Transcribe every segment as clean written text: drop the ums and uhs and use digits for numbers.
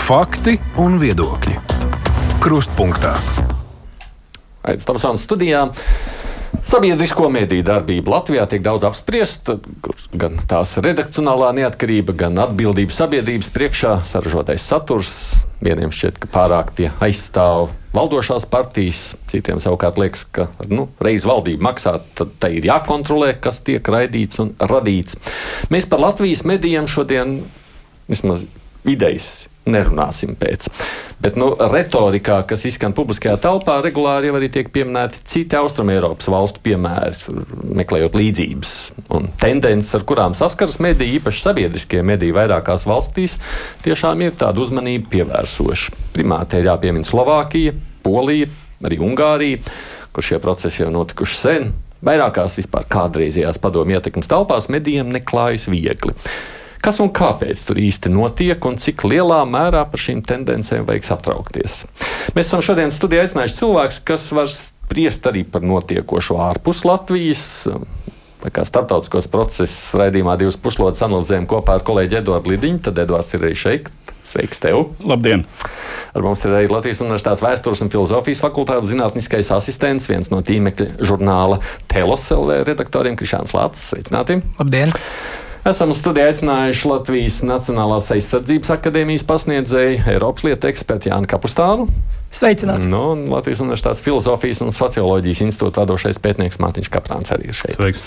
Fakti un viedokļi. Krustpunktā. Aidis Tomsons studijā. Sabiedrisko mediju darbība Latvijā tiek daudz apspriesta, gan tās redakcionālā neatkarība, gan atbildība sabiedrības priekšā, saražotais saturs. Vieniem šķiet, ka pārāk tie aizstāv valdošās partijas, citiem savukārt liekas, ka reiz valdība maksā, tad tai ir jākontrolē, kas tiek raidīts un radīts. Mēs par Latvijas medijiem šodien vismaz idejas nerunāsim pēc. Bet retorikā, kas izskan publiskajā telpā, regulāri jau arī tiek pieminēti citi Austrumeiropas valstu piemēri, meklējot līdzības un tendences, ar kurām saskaras mediji, īpaši sabiedriskie mediji vairākās valstīs, tiešām ir tāda uzmanība pievērsoša. Primāri te ir jāpiemina Slovākija, Polija, arī Ungārija, kur šie procesi jau notikuši sen. Vairākās vispār kādreizējās padomju ietekmes telpās medijiem neklājas viegli. Kas un kāpēc tur īsti notiek un cik lielā mērā par šīm tendencēm vajag satraukties? Mēs esam šodien studijā aicinājuši cilvēkus, kas var spriest arī par notiekošo ārpus Latvijas. Kā starptautiskos procesus raidījumā 2 puslodes analizējam kopā ar kolēģi Eduardu Lidiņu, tad Eduards ir arī šeit. Sveiks tev! Labdien! Ar mums ir arī Latvijas Universitātes Vēstures un filozofijas fakultātes zinātniskais asistents, viens no tīmekļa žurnāla Telos LV redaktoriem Krišāns Lācis. Sveicināti! Labdien! Esam uz studiju aicinājuši Latvijas Nacionālās aizsardzības akadēmijas pasniedzēju, Eiropas lietu ekspertu Jāni Kapustānu. Sveicināti! Un Latvijas Universitātes filozofijas un socioloģijas institūta vadošais pētnieks Mārtiņš Kaprāns arī ir šeit. Sveiks!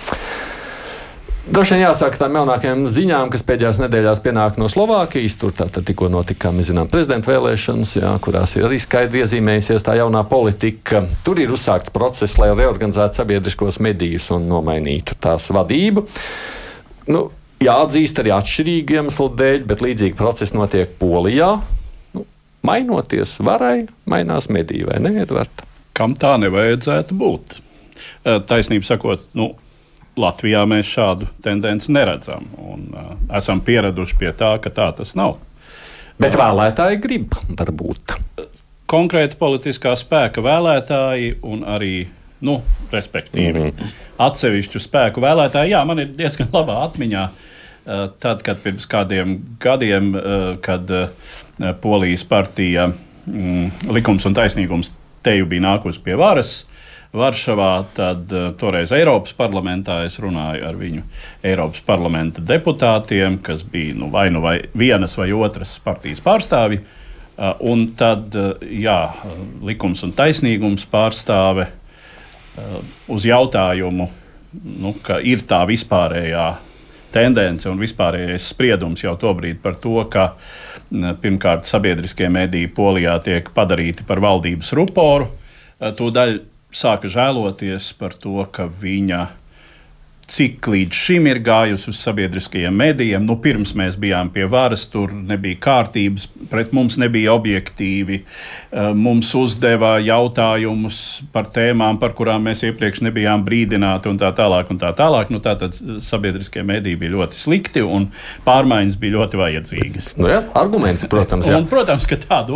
Droši vien jāsāk tām jaunākajām ziņām, kas pēdējās nedēļās pienāk no Slovākijas. Tur tātad tikko notika, kā mēs zinām, prezidenta vēlēšanas, kurās ir arī skaidri iezīmējusies tā jaunā politika. Tur ir uzsākts process, lai reorganizētu sabiedriskos medijus un nomainītu tās vadību. Jāatzīst arī atšķirīgi iemeslu dēļ, bet līdzīgi procesi notiek Polijā. Mainoties varai, mainās mediji, vai ne, Edvard? Kam tā nevajadzētu būt? Taisnība sakot, Latvijā mēs šādu tendenci neredzam un esam pieraduši pie tā, ka tā tas nav. Bet vēlētāji grib, varbūt. Konkrēti politiskā spēka vēlētāji un arī, respektīvi, atsevišķu spēku vēlētāji. Jā, man ir diezgan labā atmiņā, tad, kad pirms kādiem gadiem, kad Polijas partija Likums un taisnīgums teju bija nākusi pie varas Varšavā, tad toreiz Eiropas parlamentā es runāju ar viņu Eiropas parlamenta deputātiem, kas bija vai vienas vai otras partijas pārstāvi, un tad, Likums un taisnīgums pārstāve uz jautājumu, ka ir tā vispārējā tendence un vispārējais spriedums jau tobrīd par to, ka pirmkārt sabiedriskie mediji Polijā tiek padarīti par valdības ruporu. Tūdaļ sāka žēloties par to, ka viņa cik līdz šim ir gājusi uz sabiedriskajiem medijiem. Pirms mēs bijām pie varas, tur nebija kārtības, pret mums nebija objektīvi. Mums uzdeva jautājumus par tēmām, par kurām mēs iepriekš nebijām brīdināti un tā tālāk. Tātad sabiedriskie mediji bija ļoti slikti un pārmaiņas bija ļoti vajadzīgas. Arguments, protams. Jā. Un, protams, ka tā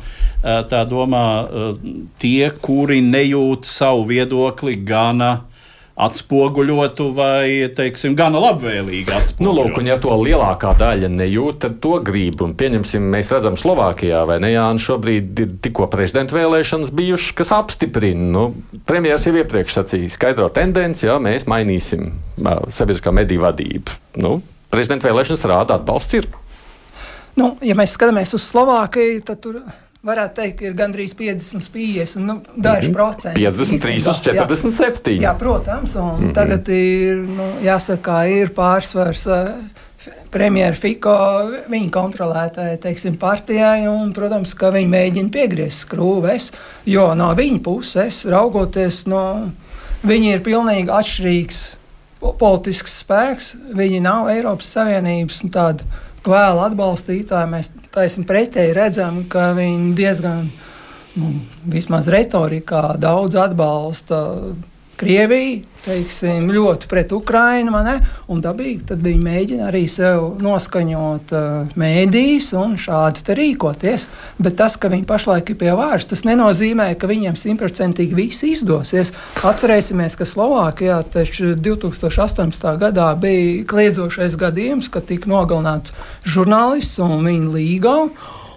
domā tie, kuri nejūt savu viedokli gana atspoguļotu vai, gana labvēlīgi atspoguļotu. Un ja to lielākā daļa nejūt, tad to grib. Un pieņemsim, mēs redzam Slovākijā, vai ne, Jāni, šobrīd ir tikko prezidenta vēlēšanas bijušas, kas apstiprina. Premjers jau iepriekš sacīja skaidro tendenci, mēs mainīsim sabiedriskā mediju vadību. Prezidenta vēlēšanas rāda, atbalsts ir. Ja mēs skatāmies uz Slovākiju, tad tur varētu teikt, ka ir gandrīz 50-50, daži procenti. 53 uz 47. Jā, protams, un tagad ir, jāsaka, ir pārsvars premjera Fico, viņa kontrolētāja, partijai, un, protams, ka viņi mēģina piegriezt skrūves, jo no viņa puses, raugoties, viņi ir pilnīgi atšķirīgs politisks spēks, viņi nav Eiropas Savienības tāda kvēla atbalstītāji. Mēs taisni pretēji redzam, ka viņi diezgan, vismaz retorikā, daudz atbalsta Krieviju, ļoti pret Ukrainu, un dabīgi tad viņi mēģina arī sev noskaņot mēdījus un šādi te rīkoties. Bet tas, ka viņi pašlaik ir pie varas, tas nenozīmē, ka viņiem 100% viss izdosies. Atcerēsimies, ka Slovākijā taču 2018. gadā bija kliedzošais gadījums, kad tika nogalināts žurnālists un viņa līgava.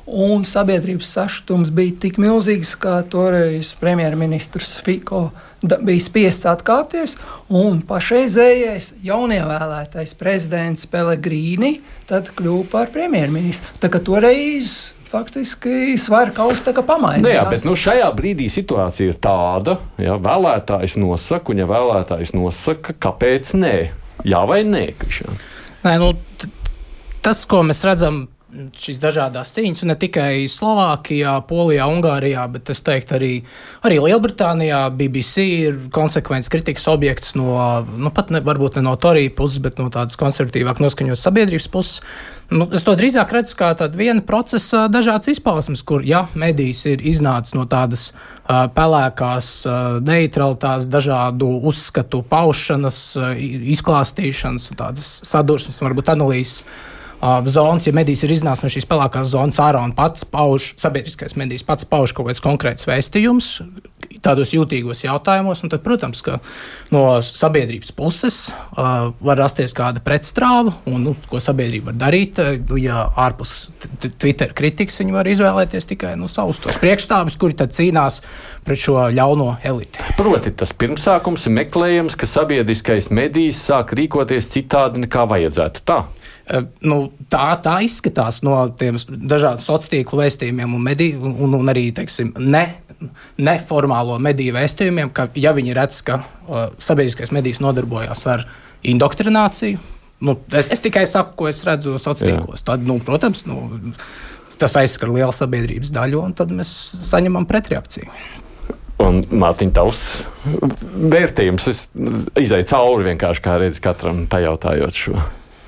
un sabiedrības sašutums bija tik milzīgs, ka toreiz premjerministrs Fico bija spiests atkāpties, un pašreizējais jaunievēlētais prezidents Pellegrini tad kļuva par premjerministru. Tā kā toreiz faktiski svara kausa tā kā pamainījās. Jā, bet šajā brīdī situācija ir tāda, ja vēlētājs nosaka, un ja vēlētājs nosaka, kāpēc nē? Jā vai nē, Krišjān? Nē, tas, ko mēs redzam, šīs dažādās cīņas, un ne tikai Slovākijā, Polijā, Ungārijā, bet es teiktu arī Lielbritānijā, BBC ir konsekvents kritikas objekts varbūt ne no Torija puses, bet no tādas konservatīvāk noskaņotas sabiedrības puses. Es to drīzāk redzu kā tādu viena procesa dažādas izpausmes, kur, medijs ir iznācis no tādas pelēkās neutralitātes, dažādu uzskatu paušanas, izklāstīšanas un tādas sadursmes, varbūt analīzes zonas, ja medijs ir iznācis no šīs pelēkās zonas ārā un sabiedriskais medijs pats pauž kaut kāds konkrēts vēstījums tādos jūtīgos jautājumos, un tad, protams, ka no sabiedrības puses var rasties kāda pretstrāva, un, ko sabiedrība var darīt, ja ārpus Twitter kritikas viņi var izvēlēties tikai savus tos priekšstāvis, kuri tad cīnās pret šo ļauno eliti. Proti, tas pirmsākums ir meklējams, ka sabiedriskais medijs sāk rīkoties citādi nekā vajadzētu. Tā izskatās no tiem dažādu sociālo tīklu vēstījumiem un arī, teiksim, neformālo mediju vēstījumiem, ka, ja viņi redz, ka sabiedriskais medijs nodarbojās ar indoktrināciju, es tikai saku, ko es redzu sociālo tīklos, tad, protams, tas aizskar lielu sabiedrības daļu, un tad mēs saņemam pretreakciju. Un, Mārtiņ, tavs vērtējums, es izēju cauri vienkārši, kā redzi katram pajautājot šo.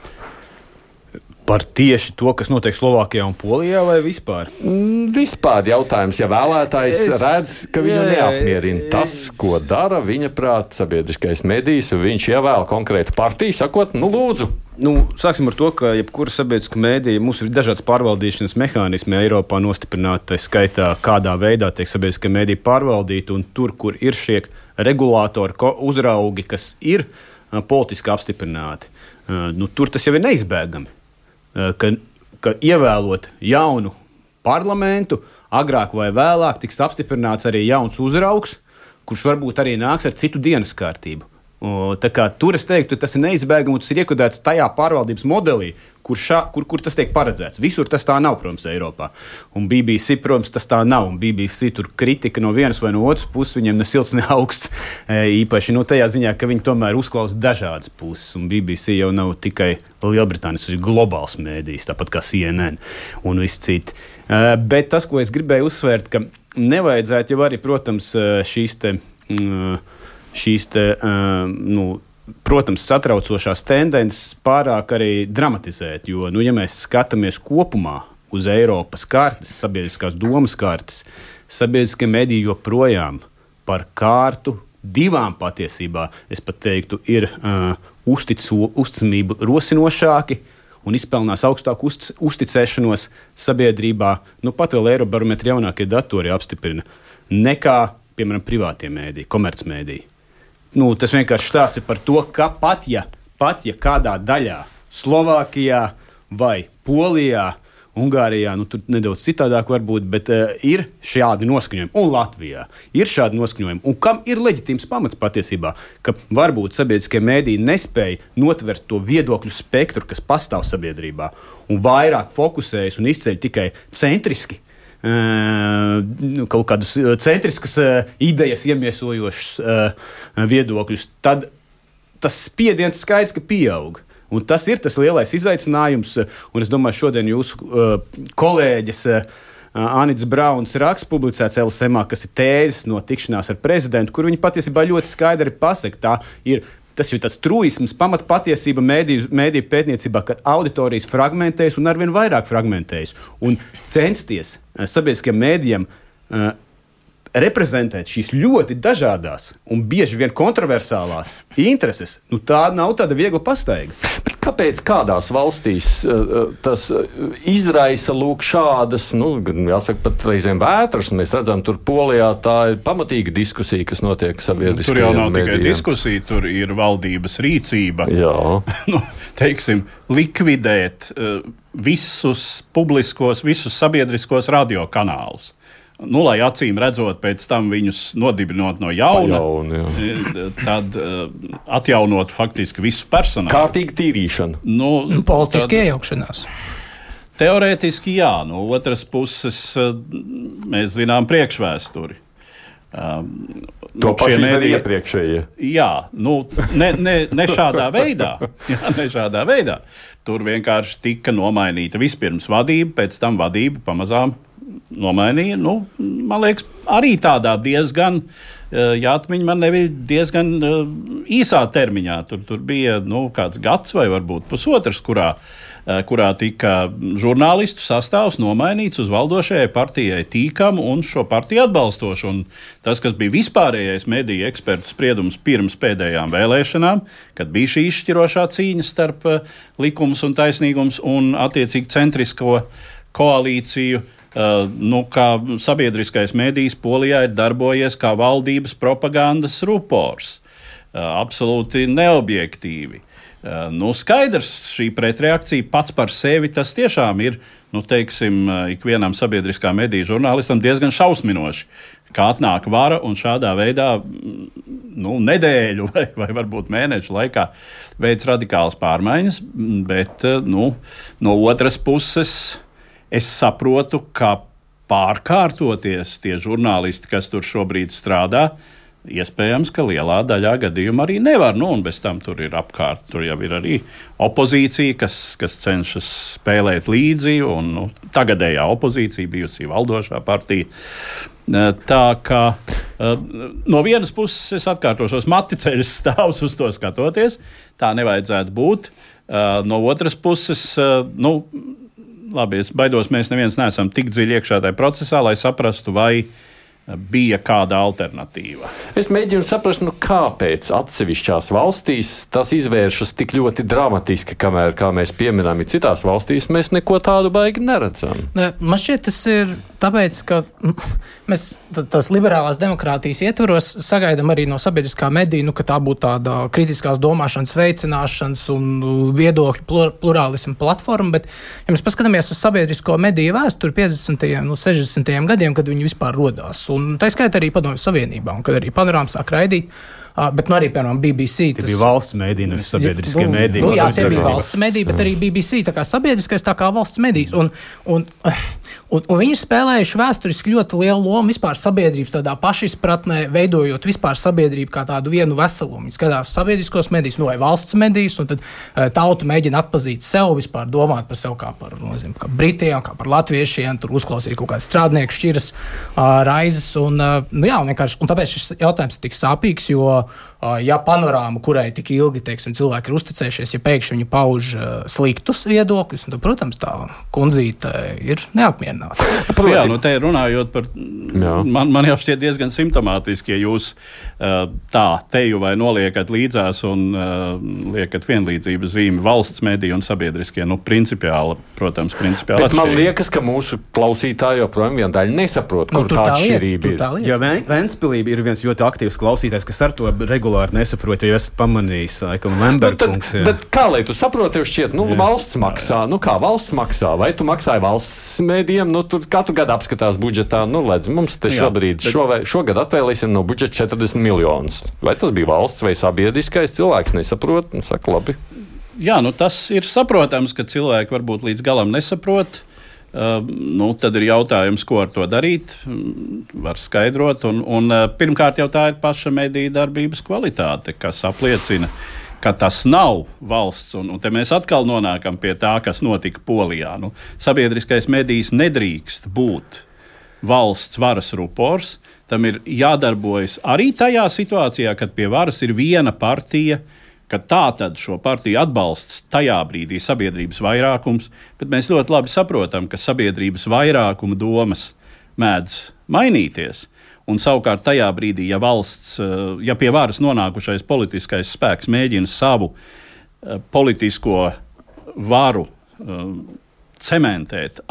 Par tieši to, kas notiek Slovākijā un Polijā, vai vispār? Vispār jautājums, ja vēlētājs redz, ka viņu neapmierina tas, ko dara viņa prāt sabiedriskais medijs, un viņš ievēl konkrētu partiju, sakot, lūdzu. Sāksim ar to, ka jebkura sabiedriska medija, mums ir dažādas pārvaldīšanas mehānismi Eiropā nostiprināti, tā skaitā, kādā veidā tiek sabiedriskie mediji pārvaldīti, un tur, kur ir šie regulātori, uzraugi, kas ir politiski apstiprināti, tur tas jau ir neizbēgami. Ka ievēlot jaunu parlamentu, agrāk vai vēlāk tiks apstiprināts arī jauns uzraugs, kurš varbūt arī nāks ar citu dienas kārtību. Tā kā tur es teiktu, tas ir neizbēgami, un tas ir iekodēts tajā pārvaldības modelī, kur tas tiek paredzēts. Visur tas tā nav, protams, Eiropā. Un BBC, protams, tas tā nav. Un BBC tur kritika no vienas vai no otras puses, viņiem ne silts, ne augsts. Īpaši tajā ziņā, ka viņi tomēr uzklausa dažādas puses. Un BBC jau nav tikai Lielbritānijas, tas ir globāls mēdījis, tāpat kā CNN un visi citi. Bet tas, ko es gribēju uzsvērt, ka nevajadzētu jau arī, protams, protams, satraucošās tendences pārāk arī dramatizēt, jo, ja mēs skatāmies kopumā uz Eiropas kartes, sabiedriskās domas kartes, sabiedriskie mediji joprojām par kārtu divām patiesībā, es pat teiktu, ir uzticamību rosinošāki un izpelnās augstāku uzticēšanos sabiedrībā, pat vēl Eirobarometra jaunākie datori apstiprina, nekā, piemēram, privātie mēdī, komercmēdī. Tas vienkārši stāsta par to, ka pat ja kādā daļā Slovākijā vai Polijā, Ungārijā, tur nedaudz citādāk varbūt, bet ir šādi noskaņojumi, un Latvijā ir šādi noskaņojumi, un kam ir leģitīms pamats patiesībā, ka varbūt sabiedriskie mēdīji nespēja notvert to viedokļu spektru, kas pastāv sabiedrībā, un vairāk fokusējas un izceļ tikai centriski, kaut kādus centriskas idejas iemiesojošas viedokļus, tad tas spiediens skaidrs, ka pieaug. Un tas ir tas lielais izaicinājums, un es domāju, šodien jūsu kolēģis Anits Brauns raksts publicēts LSM-ā, kas ir tēzes no tikšanās ar prezidentu, kur viņi patiesībā ļoti skaidri pasaka, tas ir tāds truisms, pamatpatiesība mēdīju pētniecībā, ka auditorijas fragmentējas un arvien vairāk fragmentējas. Un censties sabiedriskiem mēdījiem reprezentēt šīs ļoti dažādās un bieži vien kontroversālās intereses, tā nav tāda viegla pastaiga. Bet kāpēc kādās valstīs tas izraisa lūk šādas, jāsaka, pat reizēm vētras, un mēs redzam, tur Polijā tā ir pamatīga diskusija, kas notiek sabiedriskajiem Tur jau nav tikai medijiem. diskusija, tur ir valdības rīcība. Jā. Teiksim, likvidēt visus publiskos, visus sabiedriskos radiokanālus. Lai acīm redzot, pēc tam viņus nodibinot no jauna, tad atjaunot faktiski visu personālu. Kārtīga tīrīšana. Politiski iejaukšanās. Teorētiski jā, no otras puses mēs zinām priekšvēsturi. To paši izdarīja iepriekšējie. Jā, ne šādā veidā. Jā, ne šādā veidā. Tur vienkārši tika nomainīta vispirms vadība, pēc tam vadība pamazām nomainīja. Man liekas, arī tādā diezgan, jāatmiņ man nebija diezgan īsā termiņā. Tur bija kāds gads vai varbūt pusotrs, kurā tika žurnālistu sastāvs nomainīts uz valdošajai partijai tīkamu un šo partiju atbalstošu. Un tas, kas bija vispārējais mediju ekspertu spriedums pirms pēdējām vēlēšanām, kad bija šī izšķirošā cīņa starp likums un taisnīgums un attiecīgi centrisko koalīciju, kā sabiedriskais medijs Polijā ir darbojies kā valdības propagandas rupors. Absolūti neobjektīvi. Skaidrs, šī pretreakcija pats par sevi tas tiešām ir, ikvienam sabiedriskā mediju žurnālistam diezgan šausminoši, kā atnāk vara un šādā veidā nedēļu vai varbūt mēnešu laikā veids radikālas pārmaiņas, bet no otras puses es saprotu, ka pārkārtoties tie žurnālisti, kas tur šobrīd strādā, iespējams, ka lielā daļā gadījumu arī nevar. Un bez tam tur ir apkārt, tur jau ir arī opozīcija, kas cenšas spēlēt līdzi, un tagadējā opozīcija, bijusī valdošā partija. Tā kā no vienas puses es atkārtošos, maticeļas stāvs uz to skatoties, tā nevajadzētu būt. No otras puses, labi, es baidos, mēs neviens neesam tik dziļi iekšā tajā procesā, lai saprastu, vai bija kāda alternatīva. Es mēģinu saprast, kāpēc atsevišķās valstīs tas izvēršas tik ļoti dramatiski, kamēr, kā mēs pieminām, citās valstīs mēs neko tādu baigi neredzam. Man šķiet, tas ir tāpēc, ka mēs tās liberālās demokrātijas ietvaros sagaidām arī no sabiedriskā medija, ka tā būtu tāda kritiskās domāšanas veicināšanas un viedokļu plurālismu platforma, bet, ja mēs paskatāmies uz sabiedrisko mediju vēsturi 50. un 60. gadiem, kad viņi vispār rodās, un tā skaitā arī Padomju Savienībā, un kad arī panorāma sāk raidīt, bet arī, piemēram, BBC. Tas bija valsts mediji, nevis sabiedriskie mediji. Jā, tie bija valsts mediji, bet arī BBC, tā kā sabiedriskais, tā kā valsts medijs. Un viņi ir spēlējuši vēsturiski ļoti lielu lomu vispār sabiedrības tādā pašizpratnē, veidojot vispār sabiedrību kā tādu vienu veselumu. Viņi skatās sabiedriskos medijus, vai valsts medijus, un tad tauta mēģina atpazīt sev, vispār domāt par sevi kā par, kā Britiem, kā par latviešiem, tur uzklausīt kaut kādas strādnieku šķiras raizes. Un tāpēc šis jautājums ir tik sāpīgs, jo ja panorāma, kurai tik ilgi, cilvēki ir uzticējušies, ja pēkšņi viņi pauž sliktus viedokļus, tad, protams, tā kundzīte ir neapmierināta. Jā, te runājot par, man jau šķiet diezgan simptomātiski, ja jūs tā teju vai noliekat līdzās un liekat vienlīdzības zīmi valsts mediju un sabiedriskie, principiāli atšķirība. Bet man liekas, ka mūsu klausītāji joprojām viena daļa nesaprot, kur tā atšķirība ir. Jā, Ventspilī ir viens ļoti aktīvs klausītājs, kas ar to regulāri nesaprot, ja esat pamanījis, laikam, Lemberkungs. Bet kā, lai tu saproti, tev šķiet, valsts maksā, kā valsts maksā, vai tu maksāji valsts mēdījiem, tur katru gadu apskatās budžetā, mums te šobrīd, šogad atvēlēsim no budžeta 40 miljonus. Vai tas bija valsts vai sabiedriskais, cilvēks nesaprot, saka labi. Jā, tas ir saprotams, ka cilvēki varbūt līdz galam nesaprot. Tad ir jautājums, ko ar to darīt, var skaidrot. Un pirmkārt jau tā ir paša mediju darbības kvalitāte, kas apliecina, ka tas nav valsts. Un te mēs atkal nonākam pie tā, kas notika Polijā. Sabiedriskais medijs nedrīkst būt valsts varas rupors. Tam ir jādarbojas arī tajā situācijā, kad pie varas ir viena partija, ka tā tad šo partiju atbalsts tajā brīdī sabiedrības vairākums, bet mēs ļoti labi saprotam, ka sabiedrības vairākuma domas mēdz mainīties. Un savukārt tajā brīdī, ja pie varas nonākušais politiskais spēks mēģina savu politisko varu cementēt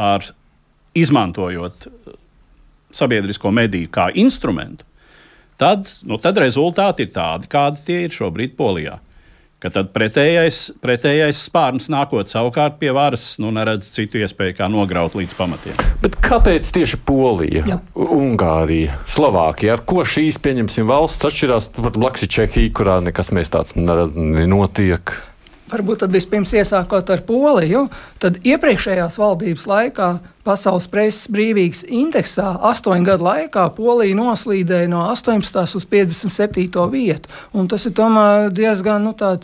izmantojot sabiedrisko mediju kā instrumentu, tad rezultāti ir tādi, kādi tie ir šobrīd Polijā. Ka tad pretējais spārns nākot savukārt pie varas, neredz citu iespēju, kā nograut līdz pamatiem. Bet kāpēc tieši Polija, Ungārija, Slovākija, ar ko šīs, pieņemsim, valsts atšķirās blakus Čehija, kurā nekas mēs tāds nenotiek? Varbūt tad vispirms iesākot ar Poliju, tad iepriekšējās valdības laikā Pasaules preses brīvības indeksā 8 gadu laikā Polija noslīdēja no 18. uz 57. vietu. Un tas ir tomēr diezgan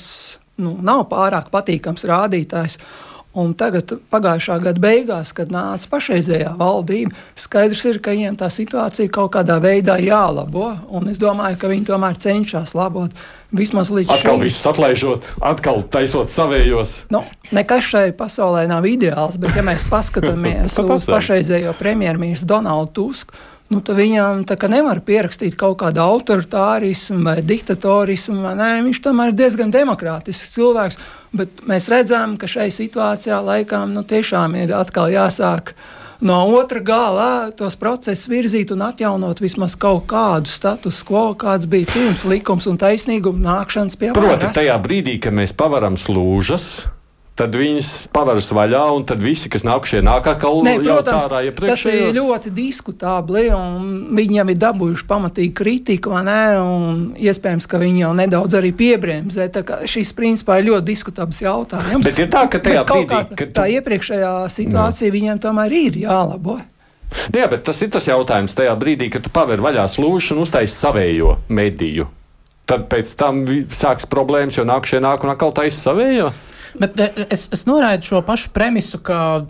nav pārāk patīkams rādītājs. Un tagad, pagājušā gada beigās, kad nāca pašreizējā valdība, skaidrs ir, ka viņiem tā situācija kaut kādā veidā jālabo. Un es domāju, ka viņi tomēr cenšas labot. Vismaz līdz šim. Atkal visus atlaižot, atkal taisot savējos. Nekas šai pasaulē nav ideāls, bet ja mēs paskatāmies uz pašreizējo premjerministru Donaldu Tusku, tad viņam nevar pierakstīt kaut kādu autoritārismu vai diktatorismu. Viņš tomēr ir diezgan demokrātisks cilvēks, bet mēs redzam, ka šai situācijā laikam tiešām ir atkal jāsāk no otra gala tos procesus virzīt un atjaunot vismaz kaut kādu status quo, kāds bija pirms likums un taisnīguma nākšanas pie varas. Proti, tajā brīdī, kad mēs pavaram slūžas, tad viņas pavaras vaļā, un tad visi, kas nākušie nāk atkal jau cārā iepriekšējos. Tas ir ļoti diskutabli, un viņi jau ir dabūjuši pamatīgi kritiku, un iespējams, ka viņi jau nedaudz arī piebremzē. Tā kā šis principā ir ļoti diskutabls jautājums. Bet ir tā, ka tajā brīdī, kad tā iepriekšējā situācija viņiem tomēr ir jālabo. Jā, bet tas ir tas jautājums tajā brīdī, kad tu paver vaļā slūžu un uztaisi savējo mediju. Tad pēc tam sāks problēmas, jo nākušie nāk un atkal taisi savējo. Bet es noraidu šo pašu premisu,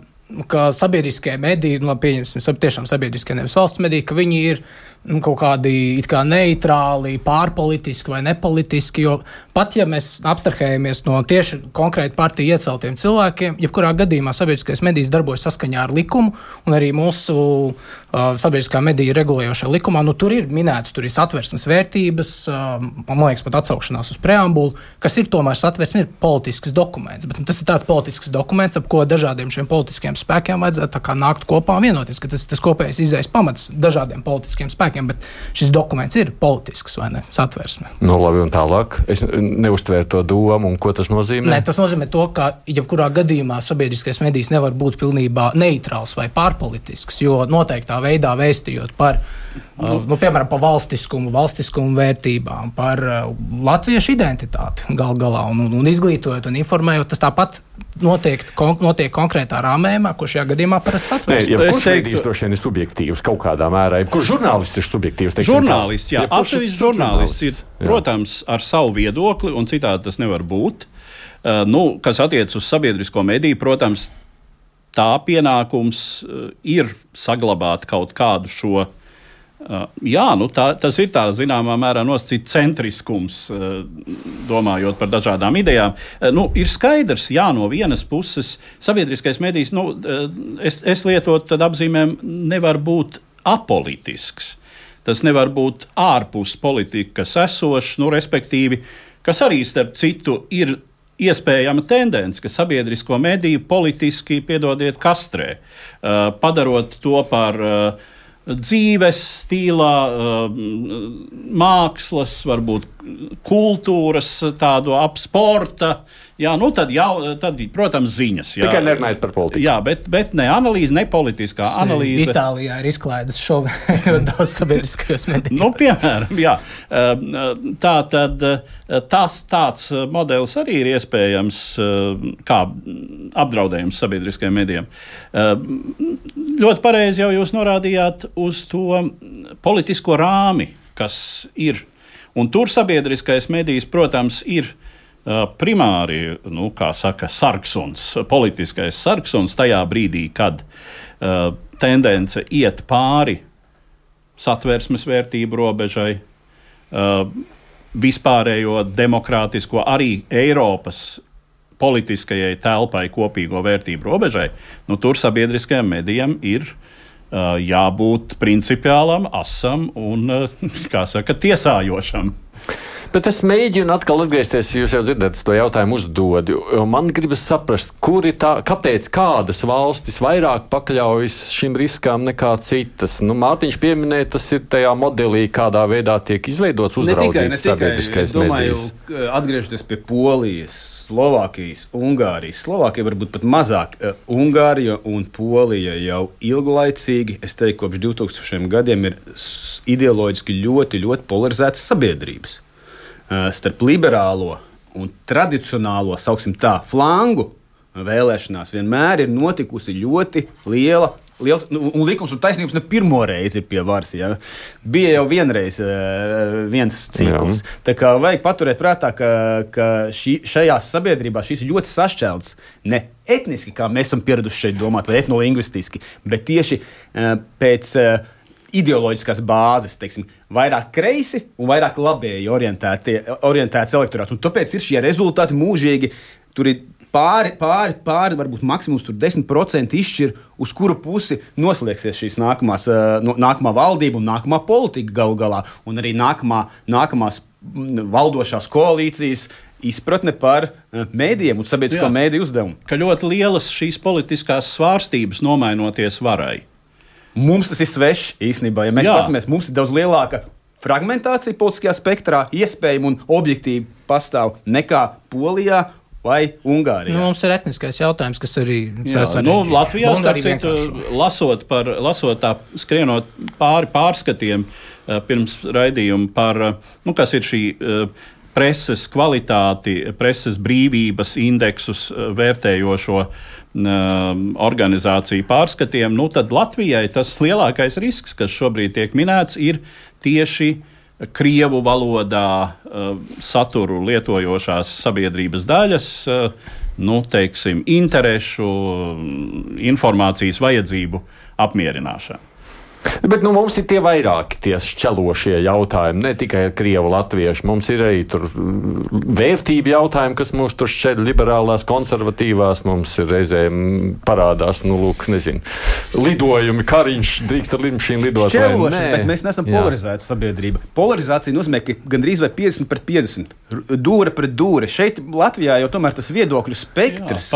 ka sabiedriskie mediji, pieņemsim, tiešām sabiedriskie, nevis valsts mediji, ka viņi ir kaut kādi it kā neitrāli, pārpolitiski vai nepolitiski, jo pat ja mēs abstrahējamies no tieši konkrēti partiju ieceltiem cilvēkiem, jebkurā gadījumā sabiedriskais medijs darbojas saskaņā ar likumu, un arī mūsu sabiedriskā medija regulējošā likumā, tur ir minēts, tur ir satversmes vērtības, man liekas, pat atsaukšanās uz preambulu, kas ir tomēr satversme, ir politisks dokuments, bet tas ir tāds politisks dokuments, ap ko dažādiem šiem politiskiem spēkiem vajadzētu tā kā nākt kopā un vienoties, ka tas kopējais izējas pamats dažādiem politiskiem spēkiem, bet šis dokuments ir politisks, vai ne, satversme. Labi, un tālāk. Es neuztvēru to domu, un ko tas nozīmē? Nē, tas nozīmē to, ka jebkurā gadījumā sabiedriskais medijs nevar būt pilnībā neitrāls vai pārpolitisks, jo noteiktā veidā vēstījot par, piemēram, par valstiskumu vērtībām, par latviešu identitāti galā un izglītojot un informējot, tas tāpat notiek konkrētā rāmējumā, ko šajā gadījumā paredz satversme. Kurš medijs droši vien ir subjektīvs kaut kādā mērā? Kurš žurnālists ir subjektīvs? Žurnālists, jā. Atsevišķs žurnālists ir, protams, ar savu viedokli, un citādi tas nevar būt. Kas attiec uz sabiedrisko mediju, protams, tā pienākums ir saglabāt kaut kādu šo. Tas ir tā zināmā mērā nosacīts centriskums, domājot par dažādām idejām. Ir skaidrs, no vienas puses sabiedriskais medijs, es lietotu tad apzīmēm, nevar būt apolitisks. Tas nevar būt ārpus politikas esošs, respektīvi, kas arī starp citu ir iespējama tendence, ka sabiedrisko mediju politiski, piedodiet, kastrē, padarot to par dzīves stīlā, mākslas, varbūt kultūras, tādu ap sporta. Tad, protams, ziņas. Tikai nerunājot par politiku. Jā, bet ne analīze, ne politiskā analīze. Itālijā ir izklaides šobrīd daudz sabiedriskajos medijos. Piemēram, jā. Tāds modelis arī ir iespējams kā apdraudējums sabiedriskajiem medijiem. Ļoti pareizi jau jūs norādījāt uz to politisko rāmi, kas ir. Un tur sabiedriskais medijs, protams, ir primāri, kā saka, sarksuns, politiskais sarksuns tajā brīdī, kad tendence iet pāri satversmes vērtību robežai, vispārējo demokrātisko, arī Eiropas politiskajai telpai kopīgo vērtību robežai, tur sabiedriskajiem medijiem ir jābūt principiālam, asam un, tiesājošam. Bet es mēģinu atkal atgriezties, jūs jau dzirdat, to jautājumu uzdodi. Man gribas saprast, kāpēc kādas valstis vairāk pakļaujas šim riskām nekā citas. Mārtiņš pieminēja, tas ir tajā modelī, kādā veidā tiek izveidots uzraudzīts sabiedriskais medijs. Atgriežoties pie Polijas, Slovākijas, Ungārijas. Slovākija varbūt pat mazāk. Ungārija un Polija jau ilglaicīgi, es teiktu, kopš 2000 gadiem ir ideoloģiski ļoti, ļoti polarizētas sabiedrības. Starp liberālo un tradicionālo, sauksim tā, flangu vēlēšanās vienmēr ir notikusi ļoti liels, un likums un taisnības ne pirmo reizi ir pie varas. Ja? Bija jau vienreiz viens cikls. Jā. Tā kā vajag paturēt prātā, ka šajās sabiedrībās šīs ir ļoti sašķeltas. Ne etniski, kā mēs esam pieraduši šeit domāt, vai etnolingvistiski, bet tieši pēc ideoloģiskās bāzes, teiksim, vairāk kreisi un vairāk labēji orientēts elektorāts. Un tāpēc ir šie rezultāti mūžīgi. Tur ir pāri, varbūt maksimums 10% izšķir, uz kuru pusi noslēgsies šīs nākamā valdība un nākamā politika galu galā. Un arī nākamās valdošās koalīcijas izpratne par mēdījiem un sabiedrisko mēdīju uzdevumu. Ka ļoti lielas šīs politiskās svārstības nomainoties varai. Mums tas ir svešs īstenībā. Ja mēs paskatāmies, mums ir daudz lielāka fragmentācija politiskajā spektrā, iespējama un objektīvi pastāv nekā Polijā vai Ungārijā. Mums ir etniskais jautājums, kas arī Latvijā, starp citu, lasot tā, skrienot pāri pārskatiem pirms raidījuma par, kas ir šī preses kvalitāti, preses brīvības indeksus vērtējošo organizāciju pārskatiem, tad Latvijai tas lielākais risks, kas šobrīd tiek minēts, ir tieši krievu valodā saturu lietojošās sabiedrības daļas, interešu, informācijas vajadzību apmierināšana. Bet mums ir tie vairāki tie šķelošie jautājumi, ne tikai ar krievu latviešu. Mums ir arī tur vērtību jautājumi, kas mūs tur šķeļ liberālās, konservatīvās. Mums ir reizēm parādās, lidojumi, Kariņš drīkst ar lidmašīnu lidot. Šķelošas, bet mēs neesam polarizēta sabiedrība. Polarizācija nozīmē, ka gandrīz vai 50 pret 50. Dūre pret dūre. Šeit Latvijā jau tomēr tas viedokļu spektrs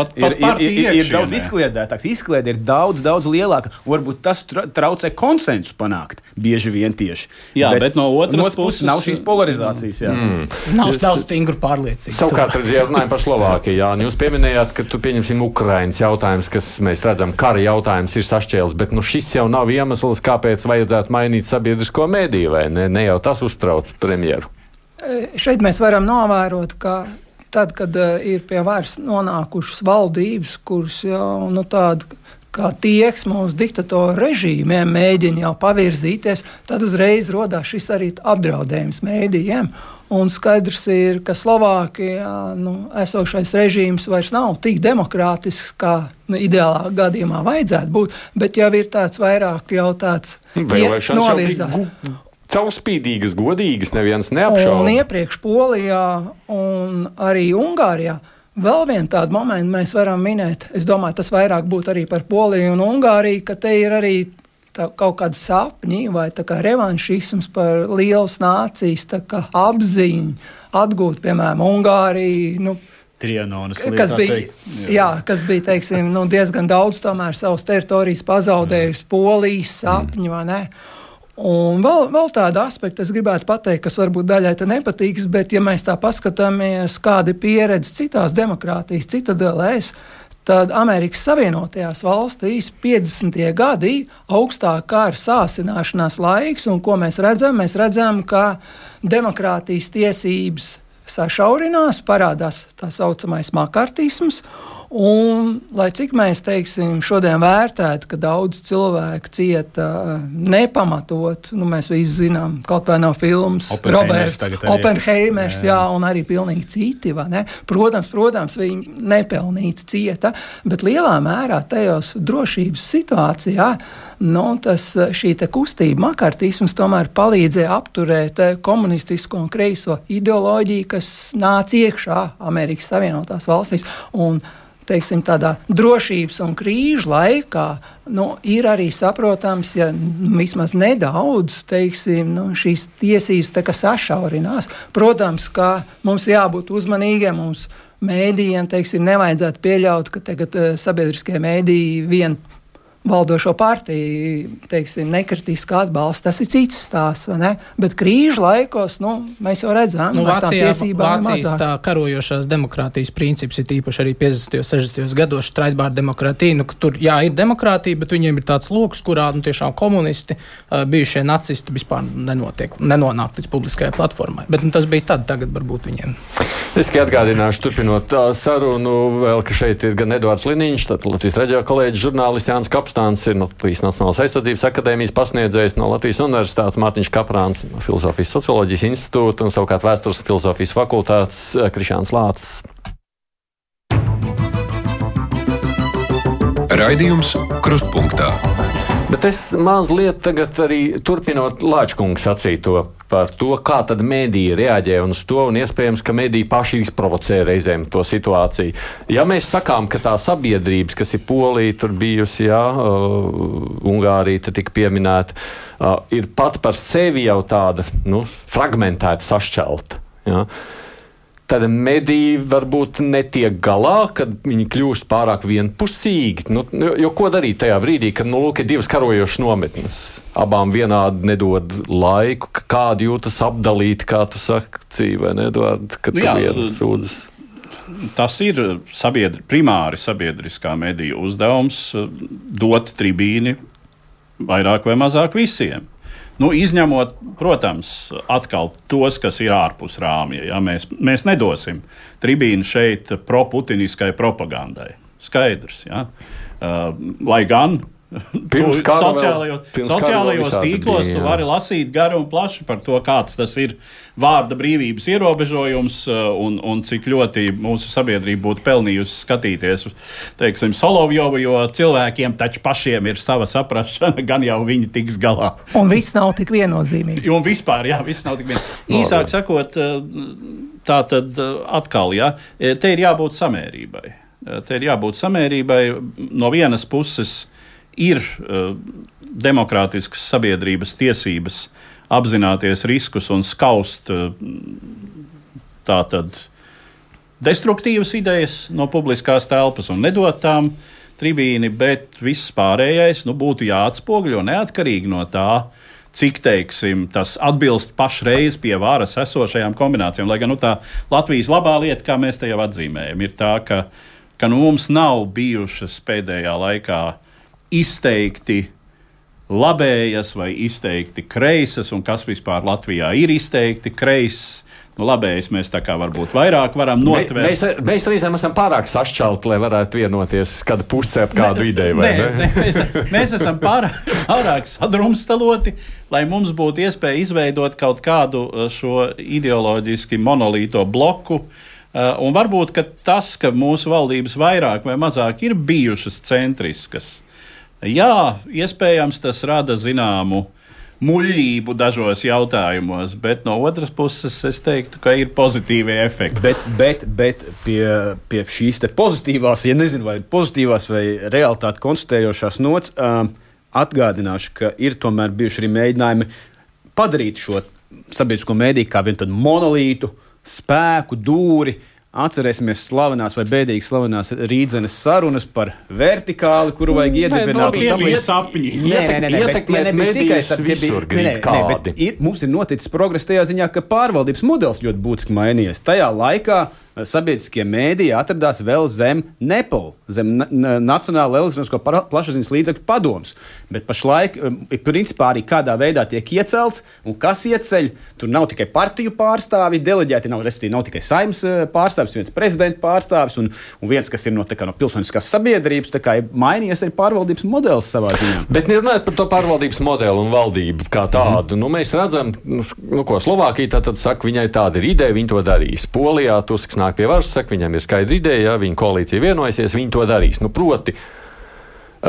ir daudz izkliedētāks. Izkliede ir daudz lielāka. Varbūt tas traucē konsensu panākt bieži vien tieši. Bet no otras puses nav šīs polarizācijas. Nav daudz stingru pārliecības. Savukārt, runājot par Slovākiju, jūs pieminējāt, ka tur pieņemsim Ukrainas jautājums, kas mēs redzam, kara jautājums ir sašķēlis, bet šis jau nav iemesls, kāpēc vajadzētu mainīt sabiedrisko mediju, vai ne? Ne jau tas uztrauc premjeru. Šeit mēs varam novērot, ka tad, kad ir pie varas nonākušas valdības, kuras jau tāda kā tieksme uz diktatoru režīmiem mēģina jau pavirzīties, tad uzreiz rodās šis arī apdraudējums mēdījiem. Un skaidrs ir, ka Slovākijā esošais režīms vairs nav tik demokrātisks, kā ideālā gadījumā vajadzētu būt, bet jau ir tāds vairāk jau tāds novirzās. Caurspīdīgas, godīgas, neviens neapšauba. Un iepriekš Polijā un arī Ungārijā vēl vienu tādu momentu mēs varam minēt. Es domāju, tas vairāk būtu arī par Poliju un Ungāriju, ka te ir arī kaut kādi sapņi vai tā kā revanšisms par lielas nācijas apziņu atgūt, piemēram, Ungāriju. Trianonas kas bija teiksim, diezgan daudz tomēr savas teritorijas pazaudējusi, Polijas sapņi, vai ne? Un vēl tāda aspekta, es gribētu pateikt, kas varbūt daļai te nepatīks, bet ja mēs tā paskatāmies, kāda ir pieredze citās demokrātijas citadelēs, tad Amerikas Savienotajās valstīs 50. gadi augstā kara sāsināšanās laiks, un ko mēs redzam? Mēs redzam, ka demokrātijas tiesības sašaurinās, parādās tā saucamais makartisms. Un, lai cik mēs šodien vērtētu, ka daudz cilvēku cieta nepamatot, mēs visi zinām, kaut vai nav filmas Roberts Oppenheimers, un arī pilnīgi citi, vai ne? Protams, viņi nepelnīti cieta, bet lielā mērā tajos drošības situācijā šī kustība makartisms tomēr palīdzēja apturēt komunistisko un kreiso ideoloģiju, kas nāca iekšā Amerikas Savienotās valstīs. Un teiksim, tādā drošības un krīžu laikā, ir arī saprotams, ja vismaz nedaudz, teiksim, šīs tiesības tā kā sašaurinās. Protams, ka mums jābūt uzmanīgiem, mums mēdījiem, teiksim, nevajadzētu pieļaut, ka tagad sabiedriskie mēdīji vien valdošo partiju, teiksim, nekritiski atbalsta. Tas ir cits stāsts, vai ne? Bet krīžu laikos, mēs jau redzam, Vācijas tā karojošās demokrātijas princips ir īpaši arī 50. 60. gados Streitbāra demokrātija, ka tur, ir demokrātija, bet viņiem ir tāds lokus, kurā, tiešām komunisti, bijušie nacisti vispār nenonāk līdz publiskajai platformai. Bet, tas bija tagad varbūt viņiem. Es tikai atgādināšu, turpinot sarunu, vēl, ka šeit ir gan Eduards Liniņš, tad Latvijas radio kolēģis, žurnālists Jānis Kapstāns, ir no Latvijas Nacionālās aizsardzības akadēmijas pasniedzējs, no Latvijas Universitātes Mārtiņš Kaprāns, no Filozofijas socioloģijas institūta un savukārt vēstures filozofijas fakultātes Krišāns Lācis. Raidījums Krustpunktā. Bet es mazliet tagad arī turpinot Lāčkunga sacīto par to, kā tad mēdīji reaģē uz to, un iespējams, ka mēdīji paši izprovocē reizēm to situāciju. Ja mēs sakām, ka tā sabiedrības, kas ir Polija, tur bijusi, Ungārija, te tika pieminēta, ir pat par sevi jau tāda, fragmentēta, sašķelta, tad mediji varbūt netiek galā, kad viņi kļūst pārāk vienpusīgi. Jo ko darīt tajā brīdī, kad ir divas karojošas nometnes? Abām vienādi nedod laiku, kādi jūtas apdalīti, kā tu saki, vai ne, Eduard, kad tu vienu sūdzas? Tas ir primāri sabiedriskā mediju uzdevums dot tribīni vairāk vai mazāk visiem. Izņemot, protams, atkal tos, kas ir ārpus rāmja. Ja? Mēs nedosim tribīnu šeit pro-putiniskai propagandai. Skaidrs. Ja? Lai gan sociālajos tīklos tu vari lasīt garu un plaši par to, kāds tas ir vārda brīvības ierobežojums un cik ļoti mūsu sabiedrība būtu pelnījusi skatīties, teiksim, Solovjovu, jo cilvēkiem taču pašiem ir sava saprašana, gan jau viņi tiks galā. Un viss nav tik viennozīmīgi. Un vispār, viss nav tik viennozīmīgi. Īsāk sakot, tā tad atkal, te ir jābūt samērībai. No vienas puses ir demokrātiskas sabiedrības tiesības apzināties riskus un skaust tātad destruktīvas idejas no publiskās telpas un nedot tām tribīni, bet viss pārējais būtu jāatspoguļo neatkarīgi no tā, cik, teiksim, tas atbilst pašreiz pie varas esošajām kombinācijām. Lai gan tā Latvijas labā lieta, kā mēs te jau atzīmējam, ir tā, ka mums nav bijušas pēdējā laikā izteikti labējas vai izteikti kreisas, un kas vispār Latvijā ir izteikti kreisas. Labējais mēs tā kā varbūt vairāk varam notvērt. Mēs reizēm esam pārāk sašķelti, lai varētu vienoties kāda pusē ap kādu ideju, vai ne? Mēs esam pārāk sadrumstaloti, lai mums būtu iespēja izveidot kaut kādu šo ideoloģiski monolīto bloku. Un varbūt, ka tas, ka mūsu valdības vairāk vai mazāk ir bijušas centriskas, iespējams, tas rada zināmu muļķību dažos jautājumos, bet no otras puses es teiktu, ka ir pozitīvie efekti. Bet pie šīs te pozitīvās, nezinu, vai pozitīvās vai realitāti konstatējošās nots, atgādināšu, ka ir tomēr bijuši arī mēģinājumi padarīt šo sabiedrisko mēdīju kā vienu tādu monolītu, spēku, dūri. Atcerēsimies slavenās vai bēdīgi slavenās Rīdzenes sarunas par vertikāli, kuru vajag iedibināt. Tie bija sapņi. Mums ir noticis progress tajā ziņā, ka pārvaldības modelis ļoti būtiski mainījies. Tajā laikā sabiedriskie mēdīji atradās vēl zem NEPL, zem Nacionāla elektronisko plašsaziņas līdzekļu padomes. Bet pašlaik, principā, arī kādā veidā tiek iecelts, un kas ieceļ, tur nav tikai partiju pārstāvi, deleģēti nav tikai saimnes pārstāvis, viens prezidenta pārstāvis un viens, kas ir no pilsoniskās sabiedrības, tā kā ir mainījies arī pārvaldības modelis savā ziņā. Bet nerunājot par to pārvaldības modeli un valdību kā tādu, mēs redzam, ko Slovākija tad saka, viņai tāda ir ideja, viņi to darīs. Polijā Tusks nāk pie varas, saka, viņam ir skaidra ideja, viņa koalīcija vienojusies, viņi to darīs. Proti,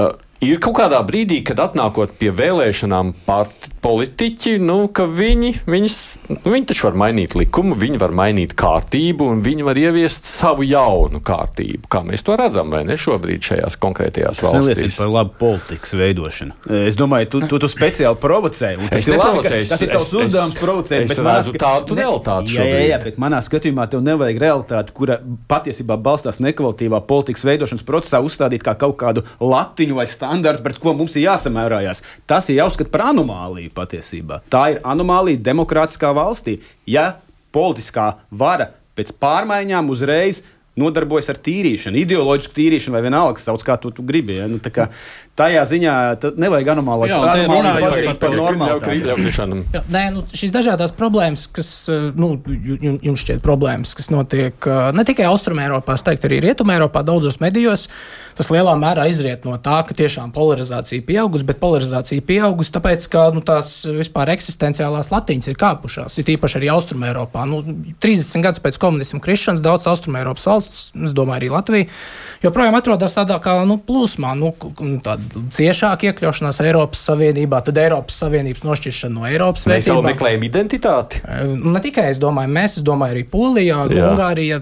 Ir kaut kādā brīdī, kad atnākot pie vēlēšanām politiķi, ka viņi taču var mainīt likumu, viņi var mainīt kārtību un viņi var ieviest savu jaunu kārtību. Kā mēs to redzam, vai ne šobrīd šajās konkrētajās valstīs? Tas neliecina par labu politikas veidošanu. Es domāju, tu speciāli provocēji. Tas ir labi, tas ir tavs uzdevums provocēt. Es redzu tādu realitāti šobrīd. Jā, bet manā skatījumā tev nevajag realitāti, kura patiesībā balstās nekvalitīvā politikas veidošanas procesā uzstādīt kā kaut kādu latiņu vai standartu, pret ko mums ir jāsamērājās. Tas ir jāuzskata par anomāliju patiesībā. Tā ir anomālija demokrātiskā valstī. Ja politiskā vara pēc pārmaiņām uzreiz nodarbojas ar tīrīšanu, ideoloģisku tīrīšanu vai vienalga sauc, kā tu gribi. Ja? Tajā ziņā nevajag anomāli padarīt par normālu. Šīs dažādās problēmas, kas jums šķiet problēmas, kas notiek ne tikai Austrumēropā, es teiktu arī Rietumēropā, daudzos medijos, tas lielā mērā izriet no tā, ka tiešām polarizācija pieaugusi, bet polarizācija pieaugusi tāpēc, ka tās vispār eksistenciālās latiņas ir kāpušās, ir īpaši arī Austrumēropā. 30 gadus pēc komunisma krišanas daudz Austrumēropas valsts, es domāju arī Latvija, joprojām atrodas tādā kā plūsmā, tāda ciešāka iekļaušanās Eiropas Savienībā, tad Eiropas Savienības nošķiršana no Eiropas vērtībām. Mēs jau meklējam identitāti? Ne tikai es domāju arī Polijā, Ungārija.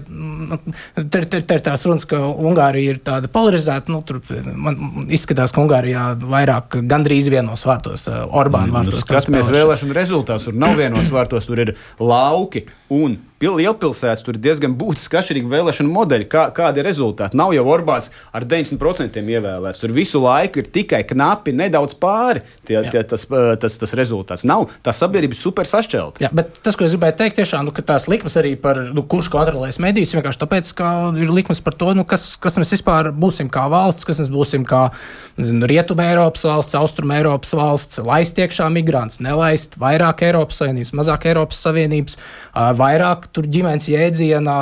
Ter tās runas, ka Ungārija ir tāda polarizēta, tur man izskatās, ka Ungārijā vairāk gandrīz vienos vārtos, Orbāna vārtos. Skatāmies vēlēšanu rezultātus, tur nav vienos vārtos, tur ir lauki un lielpilsētas, tur ir diezgan būtiski atšķirīgi vēlēšanu modeļi. Kādi ir rezultāti? Nav jau Orbāns ar 90% ievēlēts. Tur visu laiku ir tikai knapi, nedaudz pāri tas rezultāts. Nav, tā sabiedrība ir super sašķelta. Jā, bet tas, ko es gribēju teikt, tiešām, ka tās likmes arī par, kurš kontrolēs medijas, vienkārši tāpēc, ka ir likmes par to, kas mēs vispār būsim kā valsts, kas mēs būsim kā, Rietumēropas valsts, Austrumēropas valsts, laist iekšā migrants, nelaist, vairāk Eiropas Savienības, mazāk Eiropas Savienības, vairāk tur ģimenes jēdzienā,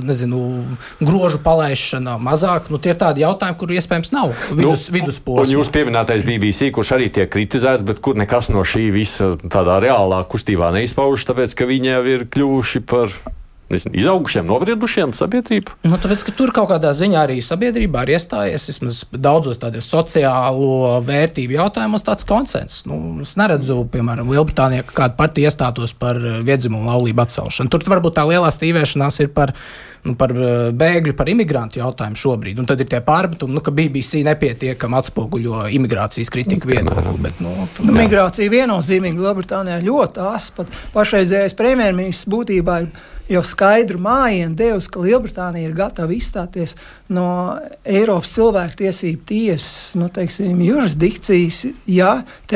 grožu palaišana, mazāk. Tie ir tādi jautājumi, kur iespējams nav vidusposma. Un jūs pieminētais BBC, kurš arī tiek kritizēts, bet kur nekas no šī visa tādā reālā kustībā neizpaužas, tāpēc, ka viņi jau ir kļuvuši par izaugušiem, nobriedušiem sabiedrību? Tāpēc, ka tur kaut kādā ziņā arī sabiedrībā ir iestājies vismaz daudzos tādos sociālo vērtību jautājumos tāds konsensus. Es neredzu, piemēram, Lielbritānijā, ka kāda partija iestātos par vieddzimumu laulību atcelšanu. Tur varbūt tā lielā stīvēšanās ir par bēgļu, par imigrantu jautājumu šobrīd. Un tad ir tie pārmetumi, ka BBC nepietiekami atspoguļo imigrācijas kritiku viedokli. Migrācija viennozīmīgi Lielbritānijā ļoti asa. Pašreizējais premjerministrs būtībā ir jau skaidru mājienu devis, ka Lielbritānija ir gatava izstāties no Eiropas cilvēktiesību tiesas, jurisdikcijas, ja,